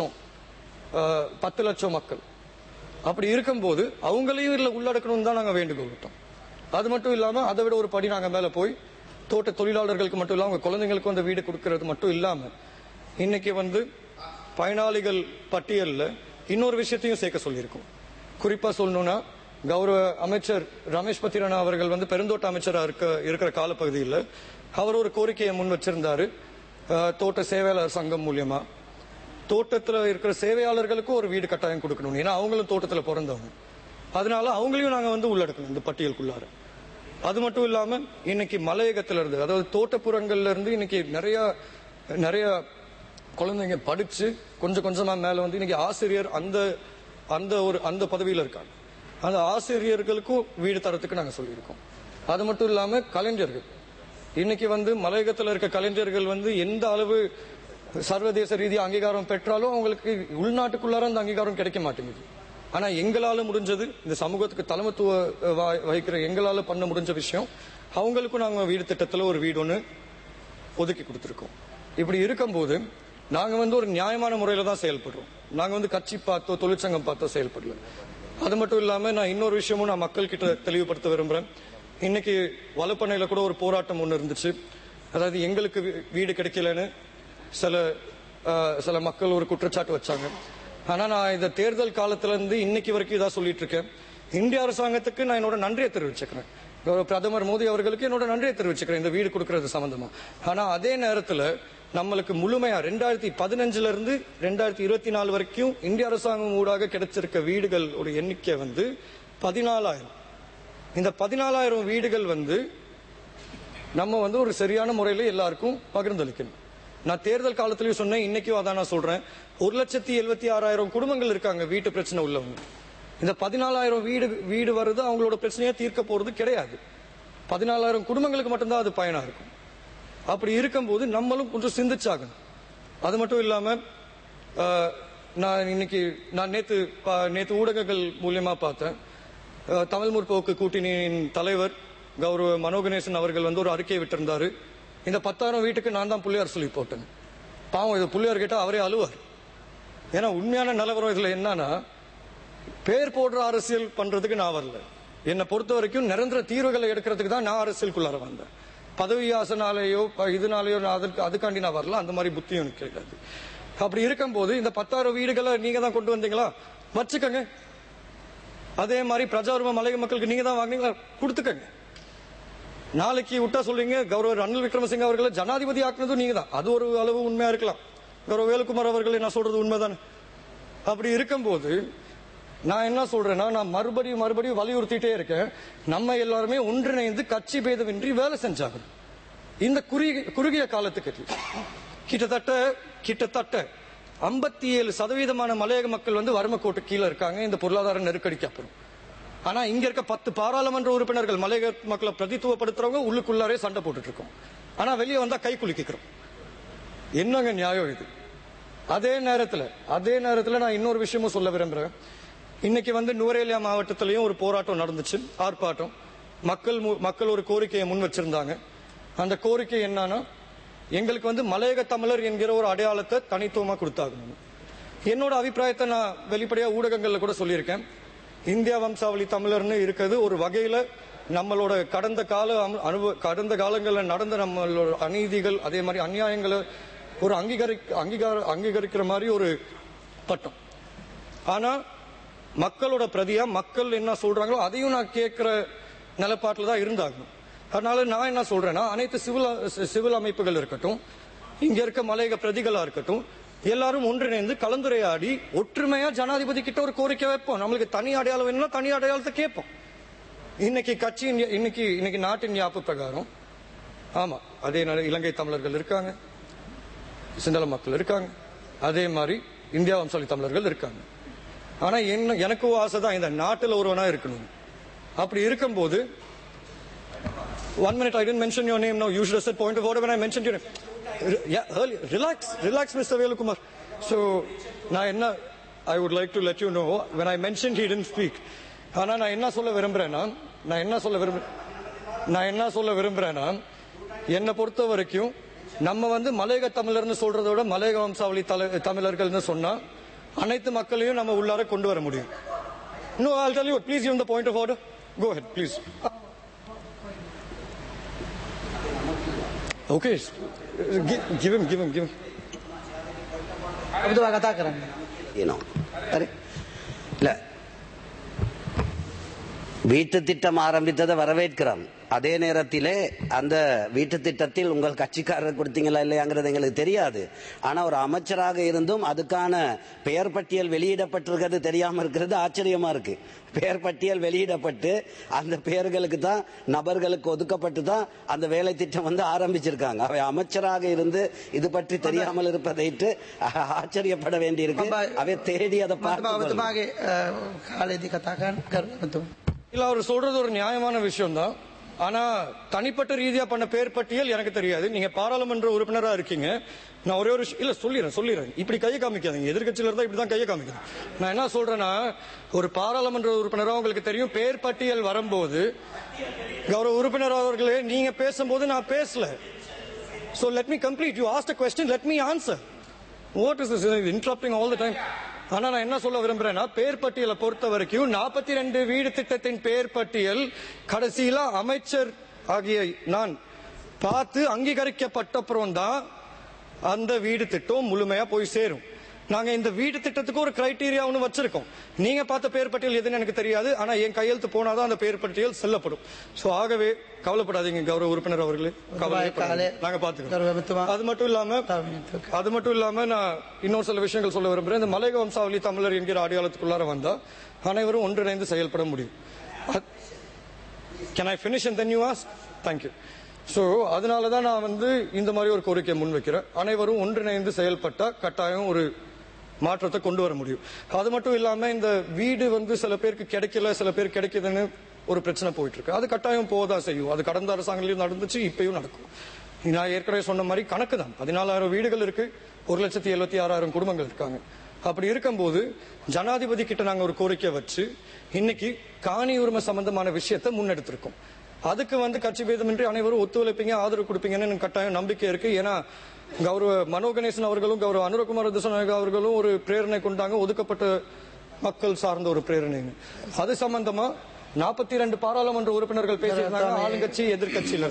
10 லட்சம் மக்கள். அப்படி இருக்கும்போது அவங்களையும் இதுல உள்ளடக்கணும் தான் நாங்க வேண்டுகோள் விட்டோம். அது மட்டும் இல்லாம அதை விட ஒரு படி நாங்க மேல போய் தோட்ட தொழிலாளர்களுக்கு மட்டும் இல்லாம அவங்க குழந்தைங்களுக்கு அந்த வீடு கொடுக்கறது மட்டும் இல்லாம இன்னைக்கு பயனாளிகள் பட்டியல்ல இன்னொரு விஷயத்தையும் சேர்க்க சொல்லியிருக்கோம். குறிப்பா சொல்லணும்னா, கௌரவ அமைச்சர் ரமேஷ் பத்திரனா அவர்கள் பெருந்தோட்ட அமைச்சரா இருக்கிற காலப்பகுதியில் அவர் ஒரு கோரிக்கையை முன் வச்சிருந்தாரு. தோட்ட சேவையாளர் சங்கம் மூலியமா தோட்டத்தில் இருக்கிற சேவையாளர்களுக்கும் ஒரு வீடு கட்டாயம் கொடுக்கணும். ஏன்னா அவங்களும் தோட்டத்தில் பிறந்தவங்க. அதனால அவங்களையும் நாங்க உள்ளடக்கணும் இந்த பட்டியலுக்குள்ளார. அது மட்டும் இல்லாம இன்னைக்கு மலையகத்துல இருந்து, அதாவது தோட்டப்புறங்கள்ல இருந்து இன்னைக்கு நிறைய குழந்தைங்க படிச்சு கொஞ்சம் கொஞ்சமா மேல இன்னைக்கு ஆசிரியர் அந்த பதவியில இருக்காங்க. அந்த ஆசிரியர்களுக்கும் வீடு தரத்துக்கு நாங்க சொல்லியிருக்கோம். அது மட்டும் இல்லாம கலைஞர்கள் இன்னைக்கு மலையகத்துல இருக்க கலைஞர்கள் எந்த அளவு சர்வதேச ரீதியா அங்கீகாரம் பெற்றாலும் அவங்களுக்கு உள்நாட்டுக்குள்ளார அந்த அங்கீகாரம் கிடைக்க மாட்டேங்குது. ஆனா எங்களால முடிஞ்சது, இந்த சமூகத்துக்கு தலைமைத்துவ வகிக்கிற எங்களால பண்ண முடிஞ்ச விஷயம், அவங்களுக்கும் நாங்க வீடு திட்டத்துல ஒரு வீடு ஒண்ணு ஒதுக்கி கொடுத்திருக்கோம். இப்படி இருக்கும்போது நாங்க ஒரு நியாயமான முறையில தான் செயல்படுறோம். நாங்க கட்சி பார்த்தோ தொழிற்சங்கம் பார்த்தோ செயல்படல. அது மட்டும் இல்லாம நான் இன்னொரு விஷயமும் நான் மக்கள் கிட்ட தெளிவுபடுத்த விரும்புறேன். இன்னைக்கு வலப்பண்ணையில கூட ஒரு போராட்டம் ஒண்ணு இருந்துச்சு. அதாவது எங்களுக்கு வீடு கிடைக்கலன்னு சில மக்கள் ஒரு குற்றச்சாட்டு வச்சாங்க. ஆனா நான் இந்த தேர்தல் காலத்துல இருந்து இன்னைக்கு வரைக்கும் இதான் சொல்லிட்டு இருக்கேன். இந்திய அரசாங்கத்துக்கு நான் என்னோட நன்றியை தெரிவிச்சுக்கிறேன். பிரதமர் மோடி அவர்களுக்கு என்னோட நன்றியை தெரிவிச்சுக்கிறேன் இந்த வீடு கொடுக்கறது சம்பந்தமா. ஆனா அதே நேரத்துல நம்மளுக்கு முழுமையா 2015 இருந்து 2024 வரைக்கும் இந்திய அரசாங்கம் ஊடாக கிடைச்சிருக்க வீடுகள் ஒரு எண்ணிக்கை 14,000. இந்த 14,000 வீடுகள் நம்ம ஒரு சரியான முறையில எல்லாருக்கும் பகிர்ந்தளிக்கணும். நான் தேர்தல் காலத்திலயும் சொன்னேன், இன்னைக்கும் அதான் நான் சொல்றேன். 1,76,000 குடும்பங்கள் இருக்காங்க வீட்டு பிரச்சனை உள்ளவங்க. இந்த 14,000 வீடு வருது, அவங்களோட பிரச்சனையா தீர்க்க போறது கிடையாது. 14,000 குடும்பங்களுக்கு மட்டும்தான் அது பயனா இருக்கும். அப்படி இருக்கும்போது நம்மளும் கொஞ்சம் சிந்திச்சாகணும். அது மட்டும் இல்லாம நான் நேத்து ஊடகங்கள் மூலியமா பார்த்தேன். தமிழ் முற்போக்கு கூட்டணியின் தலைவர் கௌரவ மனோகணேசன் அவர்கள் ஒரு அறிக்கையை விட்டிருந்தாரு. இந்த 10,000 வீட்டுக்கு நான் தான் புள்ளியார் சொல்லி போட்டேன். பாவம், இது புள்ளியார் கேட்டா அவரே அழுவார். ஏன்னா உண்மையான நிலவரம் இதுல என்னன்னா, பேர் போடுற அரசியல் பண்றதுக்கு நான் வரல. என்னை பொறுத்த வரைக்கும் நிரந்தர தீர்வுகளை எடுக்கிறதுக்கு தான் நான் அரசியலுக்குள்ளார வந்தேன். பதவி ஆசனாலேயோ இதனாலேயோ அதுக்காண்டி நான் வரல. அந்த மாதிரி புத்தியும் எனக்கு கிடையாது. அப்படி இருக்கும்போது இந்த 10,000 வீடுகளை நீங்க தான் கொண்டு வந்தீங்களா, வச்சுக்கோங்க. அதே மாதிரி பிரஜாரும மலைய மக்களுக்கு நீங்க தான் வாங்கினீங்களா, கொடுத்துக்கங்க. நாளைக்கு விட்டா சொல்றீங்க கௌரவ ரணில் விக்ரமசிங்க அவர்களை ஜனாதிபதி ஆக்குனதும் நீங்க தான். அது ஒரு அளவு உண்மையா இருக்கலாம். கௌரவ வேலுக்குமார் அவர்களை நான் சொல்றது உண்மைதானே. அப்படி இருக்கும்போது நான் என்ன சொல்றேன்னா, நான் மறுபடியும் வலியுறுத்திட்டே இருக்கேன். நம்ம எல்லாருமே ஒன்றிணைந்து கட்சி பேதமின்றி வேலை செஞ்சாங்க. இந்த குறுகிய காலத்துக்கு கிட்டத்தட்ட 57% மலையக மக்கள் வறுமை கோட்டு கீழே இருக்காங்க இந்த பொருளாதார நெருக்கடிக்கு அப்புறம். ஆனா இங்க இருக்க 10 பாராளுமன்ற உறுப்பினர்கள் மலையக மக்களை பிரதித்துவப்படுத்துறவங்க உள்ளுக்குள்ளாரே சண்டை போட்டுட்டு இருக்கோம். ஆனா வெளியே வந்தா கை குலுக்கிக்கிறோம். என்னங்க நியாயம் இது? அதே நேரத்துல நான் இன்னொரு விஷயமும் சொல்ல விரும்புறேன். இன்னைக்கு நுவரேலியா மாவட்டத்திலையும் ஒரு போராட்டம் நடந்துச்சு, ஆர்ப்பாட்டம். மக்கள் ஒரு கோரிக்கையை முன் வச்சிருந்தாங்க. அந்த கோரிக்கை என்னன்னா, எங்களுக்கு மலையக தமிழர் என்கிற ஒரு அடையாளத்தை தனித்துவமா கொடுத்தாகணும். என்னோட அபிப்பிராயத்தை நான் வெளிப்படையா ஊடகங்கள்ல கூட சொல்லியிருக்கேன். இந்தியா வம்சாவளி தமிழர்னு இருக்கிறது ஒரு வகையில நம்மளோட கடந்த காலங்களில் நடந்த நம்மளோட அநீதிகள், அதே மாதிரி அநியாயங்களை ஒரு அங்கீகரிக்கிற மாதிரி ஒரு பட்டம். ஆனா மக்களோட பிரதியா மக்கள் என்ன சொல்றாங்களோ அதையும் நான் கேட்கிற நிலைப்பாட்டில் தான் இருந்தாகணும். அதனால நான் என்ன சொல்றேன்னா, அனைத்து சிவில் அமைப்புகள் இருக்கட்டும், இங்க இருக்க மலையக பிரதிகளா இருக்கட்டும், எல்லாரும் ஒன்றிணைந்து கலந்துரையாடி ஒற்றுமையா ஜனாதிபதி கிட்ட ஒரு கோரிக்கை வைப்போம். நம்மளுக்கு தனி அடையாளம் வேணும்னா தனி அடையாளத்தை கேட்போம். இன்னைக்கு கட்சியின் இன்னைக்கு நாட்டின் யாப்பு பிரகாரம் ஆமா அதே இலங்கை தமிழர்கள் இருக்காங்க, சிங்கள மக்கள் இருக்காங்க, அதே மாதிரி இந்தியா வம்சாவளி தமிழர்கள் இருக்காங்க. ஆனா எனக்கும் ஆசை தான் இந்த நாட்டில் ஒருவனா இருக்கணும். அப்படி இருக்கும்போது 1 minute, I didn't mention your name now. You should have said point of order when I mentioned your name. Yeah, earlier. Relax, Mr. Velukumar. So, I would like to let you know, when I mentioned he didn't speak. ஆனா நான் என்ன சொல்ல விரும்புறேன்னா என்னை பொறுத்த வரைக்கும் நம்ம மலையக தமிழர்னு சொல்றதை விட மலையக வம்சாவளி தமிழர்கள்னு சொன்னா அனைத்து மக்களையும் நம்ம உள்ளார கொண்டு வர முடியும். No, I'll tell you what. Please give him the point of order. Go ahead, please. Okay. Give him. ඔබතුමා කතා කරන්න. කියනවා. හරි. வீட்டு திட்டம் ஆரம்பித்ததை வரவேற்கிறோம். அதே நேரத்திலே அந்த வீட்டு திட்டத்தில் உங்கள் கட்சிக்காரர் கொடுத்தீங்களா இல்லையாங்கிறது எங்களுக்கு தெரியாது. ஆனா ஒரு அமைச்சராக இருந்தும் அதுக்கான பெயர் பட்டியல் வெளியிடப்பட்டிருக்கிறது தெரியாம இருக்கிறது ஆச்சரியமா இருக்கு. பெயர் பட்டியல் வெளியிடப்பட்டு அந்த பெயர்களுக்கு தான் நபர்களுக்கு ஒதுக்கப்பட்டு தான் அந்த வேலை திட்டம் ஆரம்பிச்சிருக்காங்க. அவை அமைச்சராக இருந்து இது பற்றி தெரியாமல் இருப்பதைட்டு ஆச்சரியப்பட வேண்டியிருக்கு. அவை தேடி அதை பார்த்து இல்ல அவர் சொல்றது ஒரு நியாயமான விஷயம் தான். ஆனா தனிப்பட்ட ரீதியா பண்ண பேர் பட்டியல் எனக்கு தெரியாது. நீங்க பாராளுமன்ற உறுப்பினரா இருக்கீங்க. நான் ஒரே ஒரு இல்ல சொல்லிடுறேன். இப்படி கையை காமிக்காதீங்க. எதிர்கட்சியில இருந்தா இப்படிதான் கையை காமிக்கணும். நான் என்ன சொல்றேன்னா, ஒரு பாராளுமன்ற உறுப்பினரா உங்களுக்கு தெரியும் பேர் பட்டியல் வரும்போது கௌரவ உறுப்பினர் அவர்களே நீங்க பேசும்போது நான் பேசல. So let me complete. You asked a question, let me answer. What is this? Interrupting all the time. ஆனா நான் என்ன சொல்ல விரும்புறேன்னா, பேர் பட்டியலை பொறுத்த வரைக்கும் 42 வீடு திட்டத்தின் பேர் பட்டியல் கடைசியில அமைச்சர் ஆகிய நான் பார்த்து அங்கீகரிக்கப்பட்டப்புறம் தான் அந்த வீடு திட்டம் முழுமையா போய் சேரும். நாங்க இந்த வீடு திட்டத்துக்கு ஒரு கிரைட்டீரியா ஒன்று வச்சிருக்கோம். நீங்க பார்த்த பேர் பட்டியல் எதுன்னு எனக்கு தெரியாது. ஆனா என் கையெழுத்து போனாதான் அந்த பேர் பட்டியல் செல்லப்படும். சோ ஆகவே கவலைப்படாதீங்க கௌரவ உறுப்பினர் அவர்களே, நாங்க பாத்துக்கிறோம். அது மட்டும் இல்லாம நான் இன்னொரு சில விஷயங்கள் சொல்ல விரும்புறேன். இந்த மலையக வம்சாவளி தமிழர் என்கிற அடையாளத்துக்குள்ளார வந்தா அனைவரும் ஒன்றிணைந்து செயல்பட முடியும். Can I finish and then you ask? Thank you. So அதனாலதான் நான் இந்த மாதிரி ஒரு கோரிக்கை முன்வைக்கிறேன். அனைவரும் ஒன்றிணைந்து செயல்பட்டா கட்டாயம் ஒரு மாற்றத்தை கொண்டு வர முடியும். அது மட்டும் இல்லாம இந்த வீடு சில பேருக்கு கிடைக்கல, சில பேர் கிடைக்குதுன்னு ஒரு பிரச்சனை போயிட்டு இருக்கு. அது கட்டாயம் போதான் செய்யும். அது கடந்த அரசாங்கத்திலும் நடந்துச்சு, இப்பயும் நடக்கும். நான் ஏற்கனவே சொன்ன மாதிரி கணக்கு தான். 14,000 வீடுகள் இருக்கு, 1,76,000 குடும்பங்கள் இருக்காங்க. அப்படி இருக்கும்போது ஜனாதிபதி கிட்ட நாங்க ஒரு கோரிக்கை வச்சு இன்னைக்கு காணி உரிமை சம்பந்தமான விஷயத்தை முன்னெடுத்திருக்கோம். அதுக்கு கட்சி பேதமின்றி அனைவரும் ஒத்துழைப்பீங்க, ஆதரவு கொடுப்பீங்கன்னு எனக்கு கட்டாயம் நம்பிக்கை இருக்கு. ஏன்னா கௌரவ மனோ கணேசன் அவர்களும் கௌரவ அனுரகுமார் திசாநாயகா அவர்களும் ஒரு பிரேரணை கொண்டாங்க, ஒதுக்கப்பட்ட மக்கள் சார்ந்த ஒரு பிரேரணை. அது சம்பந்தமா 42 பாராளுமன்ற உறுப்பினர்கள் பேசியிருந்தாங்க, ஆளுங்கட்சி எதிர்கட்சியில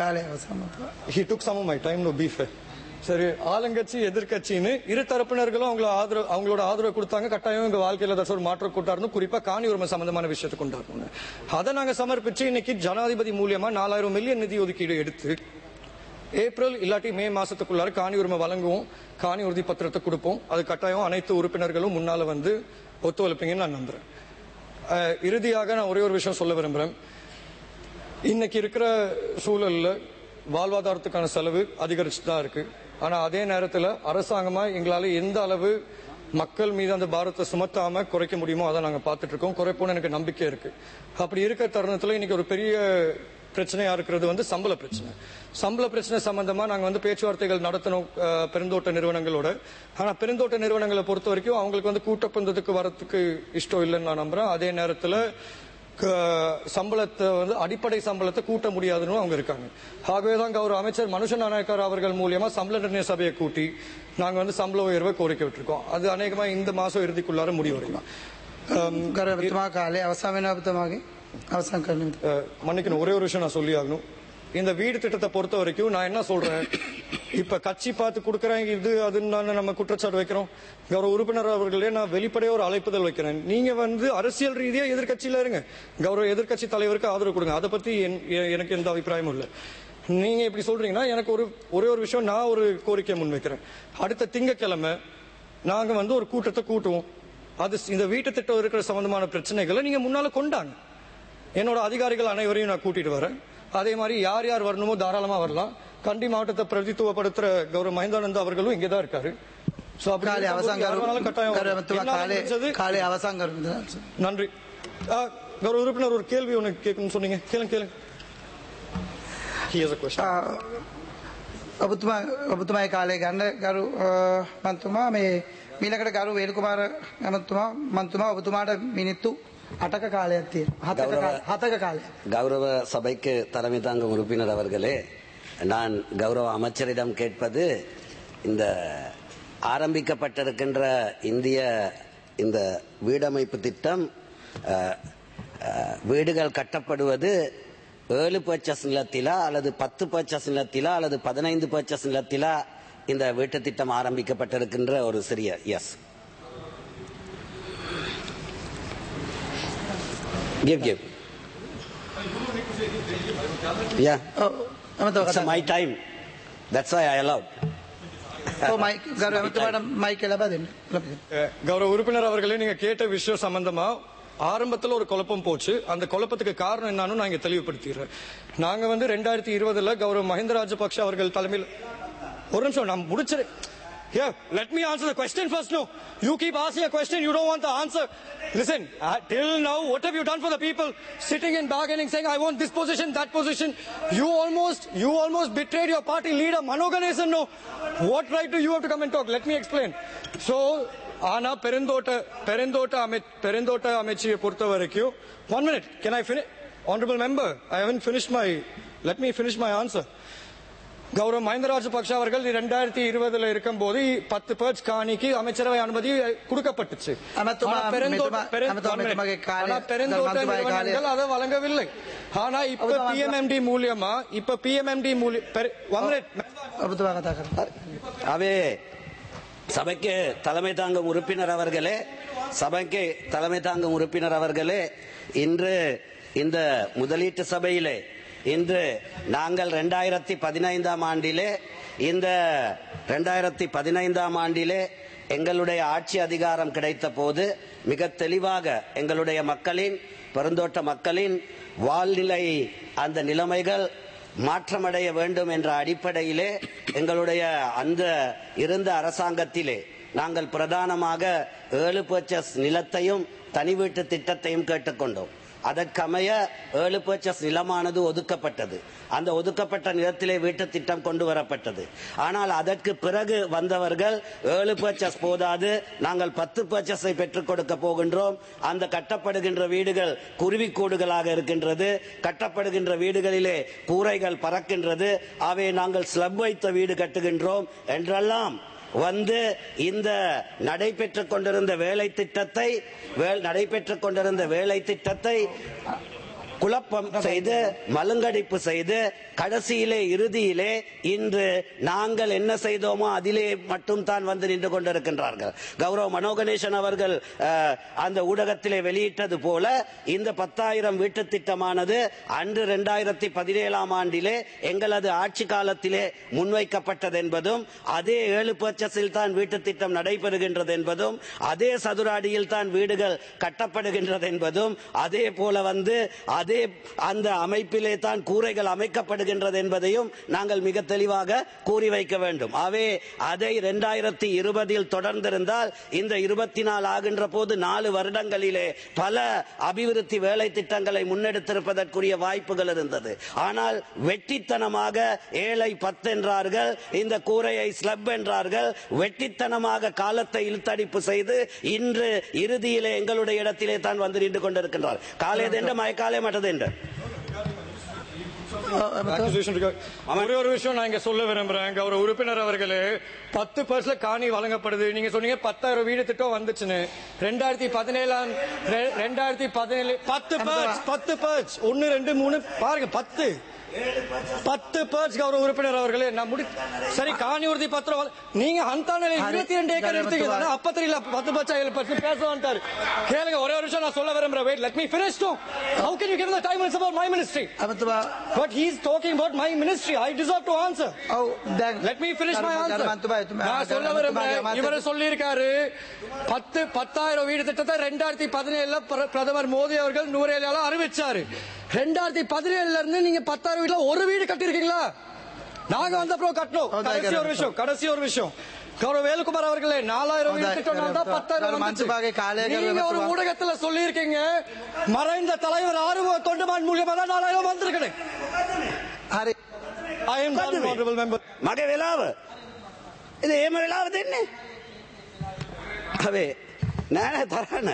He took some of my time, no beef. சரி, ஆளுங்கட்சி எதிர்கட்சின்னு இரு தரப்பினர்களும் அவங்களோட ஆதரவு கொடுத்தாங்க. கட்டாயம் எங்க வாழ்க்கையில ஏதாச்சும் ஒரு மாற்றம் கொண்டாடணும், குறிப்பா காணி உரிமை சம்பந்தமான விஷயத்தை கொண்டாடணும். அதை நாங்க சமர்ப்பிச்சு இன்னைக்கு ஜனாதிபதி மூலியமா 4,000 மில்லியன் நிதி ஒதுக்கீடு எடுத்து ஏப்ரல் இல்லாட்டி மே மாசத்துக்குள்ளார காணி உரிமை வழங்குவோம், காணி உறுதி பத்திரத்தை கொடுப்போம். அது கட்டாயம் அனைத்து உறுப்பினர்களும் முன்னால ஒத்துழைப்பீங்கன்னு நான் நம்புறேன். இறுதியாக நான் ஒரே ஒரு விஷயம் சொல்ல விரும்புறேன். இன்னைக்கு இருக்கிற சூழல்ல வாழ்வாதாரத்துக்கான செலவு அதிகரிச்சுதான் இருக்கு. ஆனா அதே நேரத்தில் அரசாங்கமா எங்களால எந்த அளவு மக்கள் மீது அந்த பாரத்தை சுமத்தாம குறைக்க முடியுமோ அதை நாங்க பார்த்துட்டு இருக்கோம். குறைப்போன்னு எனக்கு நம்பிக்கை இருக்கு. அப்படி இருக்க தருணத்துல இன்னைக்கு ஒரு பெரிய பிரச்சனையா இருக்கிறது சம்பள பிரச்சனை. சம்பள பிரச்சனை சம்பந்தமா நாங்க பேச்சுவார்த்தைகள் நடத்தணும் பெருந்தோட்ட நிறுவனங்களோட. ஆனா பெருந்தோட்ட நிறுவனங்களை பொறுத்த வரைக்கும் அவங்களுக்கு கூட்டப்பந்தத்துக்கு வரத்துக்கு இஷ்டம் இல்லைன்னு நான் நம்புறேன். அதே நேரத்தில் சம்பளத்தை அடிப்படை சம்பளத்தை கூட்ட முடியாதுன்னு அவங்க இருக்காங்க. ஆகவேதான் கௌரவ அமைச்சர் மனுஷ நாயக்கர் அவர்கள் மூலியமா சம்பள நிர்ணய சபையை கூட்டி நாங்க சம்பள உயர்வை கோரிக்கை விட்டுருக்கோம். அது அநேகமா இந்த மாசம் இறுதிக்குள்ளார முடிவடையும். மன்னிக்கணும், ஒரே ஒரு விஷயம் நான் சொல்லி ஆகணும். இந்த வீடு திட்டத்தை பொறுத்த வரைக்கும் நான் என்ன சொல்றேன், இப்ப கட்சி பார்த்து கொடுக்கறேன் இது அதுன்னு நம்ம குற்றச்சாட்டு வைக்கிறோம். கௌரவ உறுப்பினர் அவர்களே, நான் வெளிப்படையா ஒரு அழைப்புதல் வைக்கிறேன். நீங்க அரசியல் ரீதியா எதிர்கட்சியில இருங்க, கௌரவ எதிர்கட்சி தலைவருக்கு ஆதரவு கொடுங்க. அதை பத்தி எனக்கு எந்த அபிப்பிராயமும் இல்லை. நீங்க இப்படி சொல்றீங்கன்னா எனக்கு ஒரே ஒரு விஷயம், நான் ஒரு கோரிக்கை முன்வைக்கிறேன். அடுத்த திங்கட்கிழமை நாங்க வந்து ஒரு கூட்டத்தை கூட்டுவோம். அது இந்த வீட்டு திட்டம் இருக்கிற சம்பந்தமான பிரச்சனைகளை நீங்க முன்னால கொண்டாங்க. என்னோட அதிகாரிகள் அனைவரையும் நான் கூட்டிட்டு வரேன். அதே மாதிரி யார் யார் வரணுமோ தாராளமா வரலாம். கண்டி மாவட்டத்தை பிரதித்துவப்படுத்துற கௌரவ மஹிந்தானந்த அவர்களும் இங்கதான் இருக்காரு. நன்றி. கௌரவ உறுப்பினர் ஒரு கேள்வி ஒண்ணு கேட்கணும்னு சொன்னீங்க. கேளுங்க. ඔබතුමායි කාලේ ගන්න ගරු මන්තුමා මේ මීළඟට ගරු වේලුකුමාර මන්තුමා ඔබතුමාට මිනිත්තු 8ක කාලයක් තියෙනවා. 7ක කාලයක්. கௌரவ சபைக்கு தலைமை தாங்கும் உறுப்பினர் அவர்களே, நான் கௌரவ அமைச்சரிடம் கேட்பது, இந்த ஆரம்பிக்கப்பட்டிருக்கின்ற இந்த வீடமைப்பு திட்டம், வீடுகள் கட்டப்படுவது 7 பர்ச்சஸ் நிலத்திலா அல்லது 10 பர்ச்சஸ் நிலத்திலா அல்லது 15 பர்ச்சஸ் நிலத்திலா இந்த வீட்டு திட்டம் ஆரம்பிக்கப்பட்டிருக்கின்ற ஒரு சிறிய எஸ் give yeah it's my time, that's why I allowed. கௌரவ உறுப்பினர் அவர்களே, நீங்க கேட்ட விஷயம் சம்பந்தமா ஆரம்பத்தில் ஒரு குழப்பம் போச்சு. அந்த குழப்பத்துக்கு காரணம் என்னன்னு நான் இங்க தெளிவுபடுத்திடுறேன். நாங்க வந்து 2020 கௌரவ மஹிந்த ராஜபக்ஷ அவர்கள் தலைமையில் ஒரு நிமிஷம் நான் முடிச்சிரு. Yeah, let me answer the question first. No, you keep asking a question, you don't want the answer. Listen, till now, what have you done for the people? Sitting and bargaining, saying, I want this position, that position. You almost betrayed your party leader, Mano Ganesan. No, what right do you have to come and talk? Let me explain. So, ஆனா பெருந்தோட்ட அமைச்சியை பொறுத்த வரைக்கும் 1 minute, can I finish? Honorable member, I haven't finished let me finish my answer. கௌரவ மஹிந்த ராஜபக்ஷ அவர்கள் 2020 இருக்கும் போது 10 birch காணிக்கு அமைச்சரவை அனுமதி கொடுக்கப்பட்டுச்சு. பெருந்தோட்ட அதை வழங்கவில்லை. ஆனா இப்ப பிஎம்எம்டி மூலியமா சபைக்கு தலைமை தாங்கும் உறுப்பினர் அவர்களே, இன்று இந்த முதலீட்டு சபையிலே இன்று நாங்கள் 2015 ஆண்டிலே எங்களுடைய ஆட்சி அதிகாரம் கிடைத்த போது மிக தெளிவாக எங்களுடைய பெருந்தோட்ட மக்களின் வாழ்நிலை, அந்த நிலைமைகள் மாற்றமடைய வேண்டும் என்ற அடிப்படையிலே எங்களுடைய அந்த இருந்த அரசாங்கத்திலே நாங்கள் பிரதானமாக 7 பர்ச்சஸ் நிலத்தையும் தனி வீட்டு திட்டத்தையும் கேட்டுக்கொண்டோம். அதற்கமைய 7 பர்ச்சஸ் நிலமானது ஒதுக்கப்பட்டது. அந்த ஒதுக்கப்பட்ட நிலத்திலே வீட்டு திட்டம் கொண்டு வரப்பட்டது. ஆனால் அதற்கு பிறகு வந்தவர்கள் 7 பர்ச்சஸ் போதாது, நாங்கள் 10 பர்ச்சஸை பெற்றுக் கொடுக்க போகின்றோம். அந்த கட்டப்படுகின்ற வீடுகள் குருவிக்கூடுகளாக இருக்கின்றது. கட்டப்படுகின்ற வீடுகளிலே கூரைகள் பறக்கின்றது. அவை நாங்கள் ஸ்லப் வைத்த வீடு கட்டுகின்றோம் என்றெல்லாம் வந்து இந்த நடைபெற்றுக் கொண்டிருந்த வேலை திட்டத்தை குழப்பம் செய்து மலங்கடிப்பு செய்து கடைசியிலே இறுதியிலே இன்று நாங்கள் என்ன செய்தோமோ அதிலே மட்டும் தான் வந்து நின்று கொண்டிருக்கின்றார்கள். கௌரவ மனோ கணேசன் அவர்கள் அந்த ஊடகத்திலே வெளியிட்டது போல இந்த 10,000 வீட்டு திட்டமானது அன்று 2017 ஆண்டிலே எங்களது ஆட்சி காலத்திலே முன்வைக்கப்பட்டது என்பதும், அதே 7 பர்ச்சஸில் தான் வீட்டு திட்டம் நடைபெறுகின்றது என்பதும், அதே சதுர அடியில் தான் வீடுகள் கட்டப்படுகின்றது என்பதும், அதே போல வந்து அதே அந்த அமைப்பிலே தான் கூரைகள் அமைக்கப்படுகின்றது என்பதையும் நாங்கள் மிக தெளிவாக கூறி வைக்க வேண்டும். அதை 2020 தொடர்ந்திருந்தால் இந்த 24 ஆகின்ற போது 4 வருடங்களிலே பல அபிவிருத்தி வேலை திட்டங்களை முன்னெடுத்திருப்பதற்குரிய வாய்ப்புகள் இருந்தது. ஆனால் வெட்டித்தனமாக 7/10 என்றார்கள், இந்த கூரையை ஸ்லப் என்றார்கள். வெட்டித்தனமாக காலத்தை இழுத்தடிப்பு செய்து இன்று இறுதியிலே எங்களுடைய இடத்திலே தான் வந்து நின்று கொண்டிருக்கின்றார். காலேதென்ற மயக்காலே மட்டதென்ற ஒரு விஷயம் நான் இங்க சொல்ல விரும்புறேன். கௌரவ உறுப்பினர் அவர்களே, 10% காணி வழங்கப்படுது. நீங்க சொன்னீங்க 10,000 வீடு திட்டம் வந்துச்சுன்னு. 2017 10 பர்ச் 1 2 3 பாருங்க 10 10 பர்ச் கௌரவ உறுப்பினர் அவர்களே நான் சரி காணி உறுதி பத்திரம் நீங்க ஹந்தானே 22 ஏக்கர் எடுத்தீங்க அப்ப தெரியல 10 பர்ச் 7 பர்ச் பேச வந்தாரு கேளுங்க ஒரே ஒரு நிமிஷம் நான் சொல்ல விரும்புறேன் wait let me finish too how can you give the time it's about my ministry but he's talking about my ministry I deserve to answer let me finish my answer நான் சொல்ல விரும்புறேன் இவரே சொல்லி இருக்காரு 10,000 வீடு திட்டத்தை 2017 பிரதமர் மோடி அவர்கள் நூரேலியால அறிவிச்சாரு 2017 இருந்து நீங்க 10,000 வீட்டுல ஒரு வீடு கட்டிருக்கீங்களா நாங்க வந்த அப்புறம் கட்டணும் கடைசி ஒரு விஷயம் கௌரவ வேலுக்குமார் அவர்களே 4,000 வீடு திட்டம் 10,000 நீங்க ஒரு ஊடகத்துல சொல்லி இருக்கீங்க மறைந்த தலைவர் ஆறுமுக தொண்டமான் மூலமா தான் 4,000 வந்திருக்கேன் I am the honorable member මගේ වෙලාව ඉතින් එහෙම වෙලාව දෙන්නේ අවේ නෑ තරන්න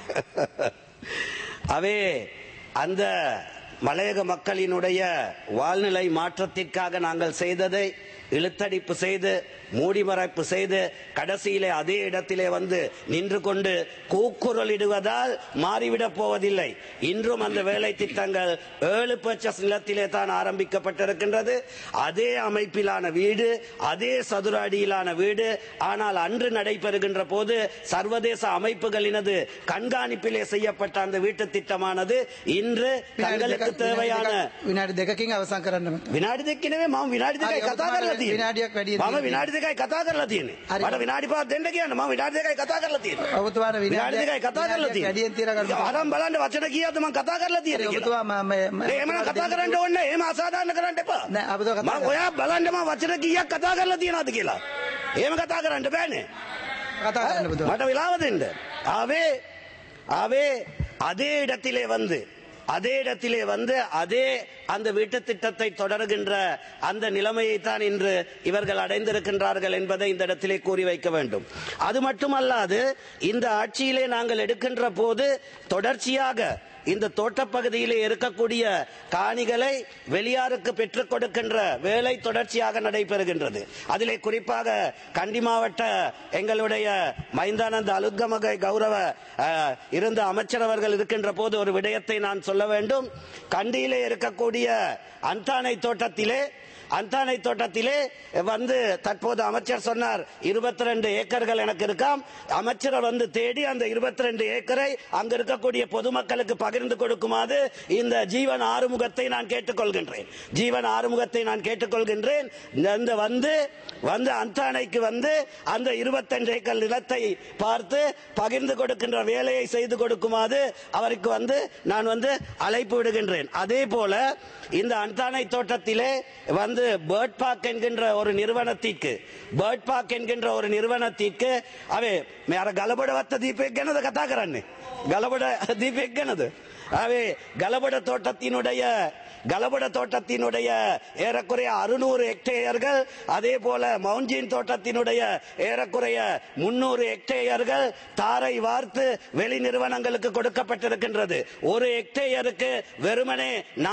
அவே அந்த மலையக மக்களினுடைய வாழ்நிலை மாற்றத்திற்காக நாங்கள் செய்ததை இழுத்தடிப்பு செய்து மூடிமறைப்பு செய்து கடைசியிலே அதே இடத்திலே வந்து நின்று கொண்டு கூக்குரலிடுவதால் மாறிவிடப் போவதில்லை. இன்றும் அந்த வேலை திட்டங்கள் 7 பர்ச்சஸ் நிலத்திலே தான் ஆரம்பிக்கப்பட்டிருக்கின்றது. அதே அமைப்பிலான வீடு, அதே சதுர அடியிலான வீடு. ஆனால் அன்று நடைபெறுகின்ற போது சர்வதேச அமைப்புகளினது கண்காணிப்பிலே செய்யப்பட்ட அந்த வீட்டு திட்டமானது இன்று தங்களுக்கு தேவையான විනාඩි දෙකකින් අවසන් කරන්න විනාඩි දෙකකිනේ මම විනාඩි දෙකයි කතා කරලා තියෙන්නේ. විනාඩියක් වැඩි මම විනාඩි දෙකයි කතා කරලා තියෙන්නේ. මට විනාඩි 5ක් දෙන්න කියන්න මම විනාඩි දෙකයි කතා කරලා තියෙන්නේ. ඔබතුමාට විනාඩි දෙකයි කතා කරලා තියෙන්නේ. වැඩියෙන් තියලා ගන්න. ආරම් බලන්න වචන කීයද මම කතා කරලා තියෙන්නේ කියලා. ඔබතුමා එහෙම කතා කරන්න ඕනේ. එහෙම අසාධාරණ කරන්න එපා. නෑ ඔබතුමා කතා මම ඔයා බලන්න මම වචන කීයක් කතා කරලා තියෙනවද කියලා. එහෙම කතා කරන්න බෑනේ. කතා කරන්න ඔබතුමා. මට වෙලාව දෙන්න. ஆவே அதே இடத்திலே வந்து அதே அந்த வீட்டு திட்டத்தை தொடர்கின்ற அந்த நிலைமையை தான் இன்று இவர்கள் அடைந்திருக்கின்றார்கள் என்பதை இந்த இடத்திலே கூறி வைக்க வேண்டும். அது மட்டுமல்லாது இந்த ஆட்சியிலே நாங்கள் எடுக்கின்ற போது தொடர்ச்சியாக இந்த தோட்டப்பகுதியிலே இருக்கக்கூடிய காணிகளை வெளியாருக்கு பெற்றுக் கொடுக்கின்ற வேலை தொடர்ச்சியாக நடைபெறுகின்றது. அதிலே குறிப்பாக கண்டி மாவட்ட எங்களுடைய மைந்தானந்த அலுத்கமகை கௌரவ இருந்த அமைச்சர் அவர்கள் இருக்கின்ற போது ஒரு விடயத்தை நான் சொல்ல வேண்டும். கண்டியிலே இருக்கக்கூடிய அந்தானை தோட்டத்திலே வந்து தற்போது அமைச்சர் சொன்னார் 22 ஏக்கர்கள் எனக்கு இருக்காம். அமைச்சரை வந்து தேடி அந்த 22 ஏக்கரை அங்க இருக்கக்கூடிய பொதுமக்களுக்கு பகிர்ந்து கொடுக்குமாறு இந்த ஜீவன் ஆறுமுகத்தை நான் கேட்டுக்கொள்கின்றேன். வந்து அந்தானைக்கு வந்து அந்த 22 ஏக்கர் நிலத்தை பார்த்து பகிர்ந்து கொடுக்கின்ற வேலையை செய்து கொடுக்குமாறு அவருக்கு வந்து நான் வந்து அழைப்பு விடுகின்றேன். அதே போல இந்த அந்தானை தோட்டத்திலே வந்து பேர்ட் பார்க் என்கின்ற ஒரு நிறுவனத்திற்கு அவே மேர கலபட வத்த தீபக் கனத கதா කරන්නේ ගලබඩ දීපෙක් ගැනද அவே கலபட தோட்டத்தினுடைய ஏறக்குறைய 600 ஹெக்டேயர்கள், அதே போல மவுஞ்சின் தோட்டத்தினுடைய ஏறக்குறைய 300 ஹெக்டேயர்கள் தாரை வார்த்து வெளி நிறுவனங்களுக்கு கொடுக்கப்பட்டிருக்கின்றது. ஒரு ஹெக்டேயருக்கு வெறுமனே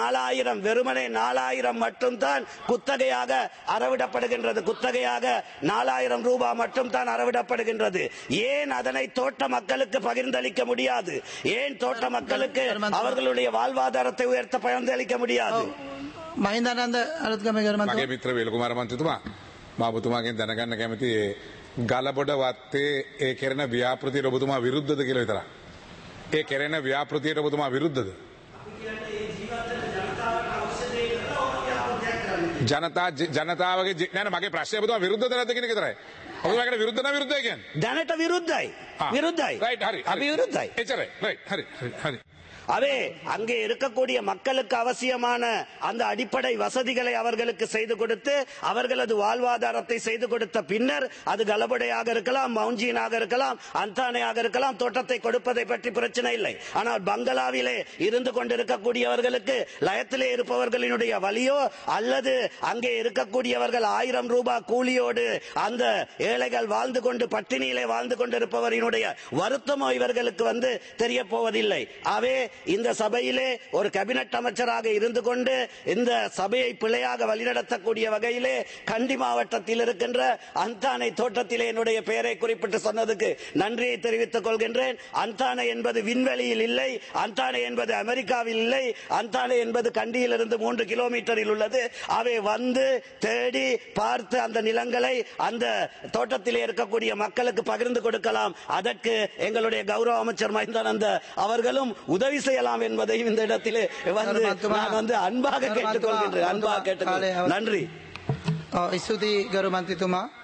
4000 மட்டும்தான் குத்தகையாக அறவிடப்படுகின்றது. குத்தகையாக 4000 ரூபாய் மட்டும் தான் அறவிடப்படுகின்றது. ஏன் அதனை தோட்ட மக்களுக்கு பகிர்ந்தளிக்க முடியாது? ஏன் தோட்ட மக்களுக்கு அவர்களுடைய வாழ்வாதாரத்தை உயர்த்த பகிர்ந்தளிக்க முடியாது? මහින්දානන්ද අලුත්ගමගේ මගේ මිත්‍ර වේලුකුමාර මන්ත්‍රීතුමා මම ඔබතුමාගෙන් දැනගන්න කැමති ගලබොඩ වත්තේ ඒ කෙරෙන ව්‍යාපෘතියට ඔබතුමා විරුද්ධද කියලා විතරයි. ඒ කෙරෙන ව්‍යාපෘතියට ඔබතුමා විරුද්ධද? ජනතාවගේ නෑ මගේ ප්‍රශ්නේ ඔබතුමා විරුද්ධද නැද්ද කියන එක විතරයි. ඔබතුමාට විරුද්ධ නැ විරුද්ධයි කියන්නේ? දැනට විරුද්ධයි. රයිට් හරි. අපි විරුද්ධයි. එච්චරයි. රයිට් හරි. அவே அங்கே இருக்கக்கூடிய மக்களுக்கு அவசியமான அந்த அடிப்படை வசதிகளை அவர்களுக்கு செய்து கொடுத்து அவர்களது வாழ்வாதாரத்தை செய்து கொடுத்த பின்னர் அது கலபடையாக இருக்கலாம், மவுஞ்சியனாக இருக்கலாம், அந்தானையாக இருக்கலாம், தோட்டத்தை கொடுப்பதை பற்றி பிரச்சனை இல்லை. ஆனால் பங்களாவிலே இருந்து கொண்டிருக்கக்கூடியவர்களுக்கு லயத்திலே இருப்பவர்களினுடைய வலியோ அல்லது அங்கே இருக்கக்கூடியவர்கள் 1000 ரூபாய் கூலியோடு அந்த ஏழைகள் வாழ்ந்து கொண்டு பட்டினியிலே வாழ்ந்து கொண்டிருப்பவரினுடைய வருத்தமோ இவர்களுக்கு வந்து தெரிய போவதில்லை. அவே இந்த சபையிலே ஒரு கேபினட் அமைச்சராக இருந்து கொண்டு இந்த சபையை பிழையாக வழிநடத்தக்கூடிய வகையிலே கண்டி மாவட்டத்தில் இருக்கின்ற அந்தானை தோட்டத்திலே என்னுடைய பெயரை குறிப்பிட்டு சொன்னதுக்கு நன்றியை தெரிவித்துக் கொள்கின்றேன். அந்தானை என்பது விண்வெளியில் இல்லை, அந்தானை என்பது அமெரிக்காவில் இல்லை, அந்தானை என்பது கண்டியிலிருந்து 3 கிலோமீட்டரில் உள்ளது. அவை வந்து தேடி பார்த்து அந்த நிலங்களை அந்த தோட்டத்திலே இருக்கக்கூடிய மக்களுக்கு பகிர்ந்து கொடுக்கலாம். அதற்கு எங்களுடைய கௌரவ அமைச்சர் மஹிந்தானந்த அவர்களும் உதவி செய்யலாம் என்பதையும் இந்த இடத்திலே வந்து அன்பாக கேட்டுக்கொள்கின்றேன். நன்றி. ස්තුතියි ගරු මන්ත්‍රීතුමා.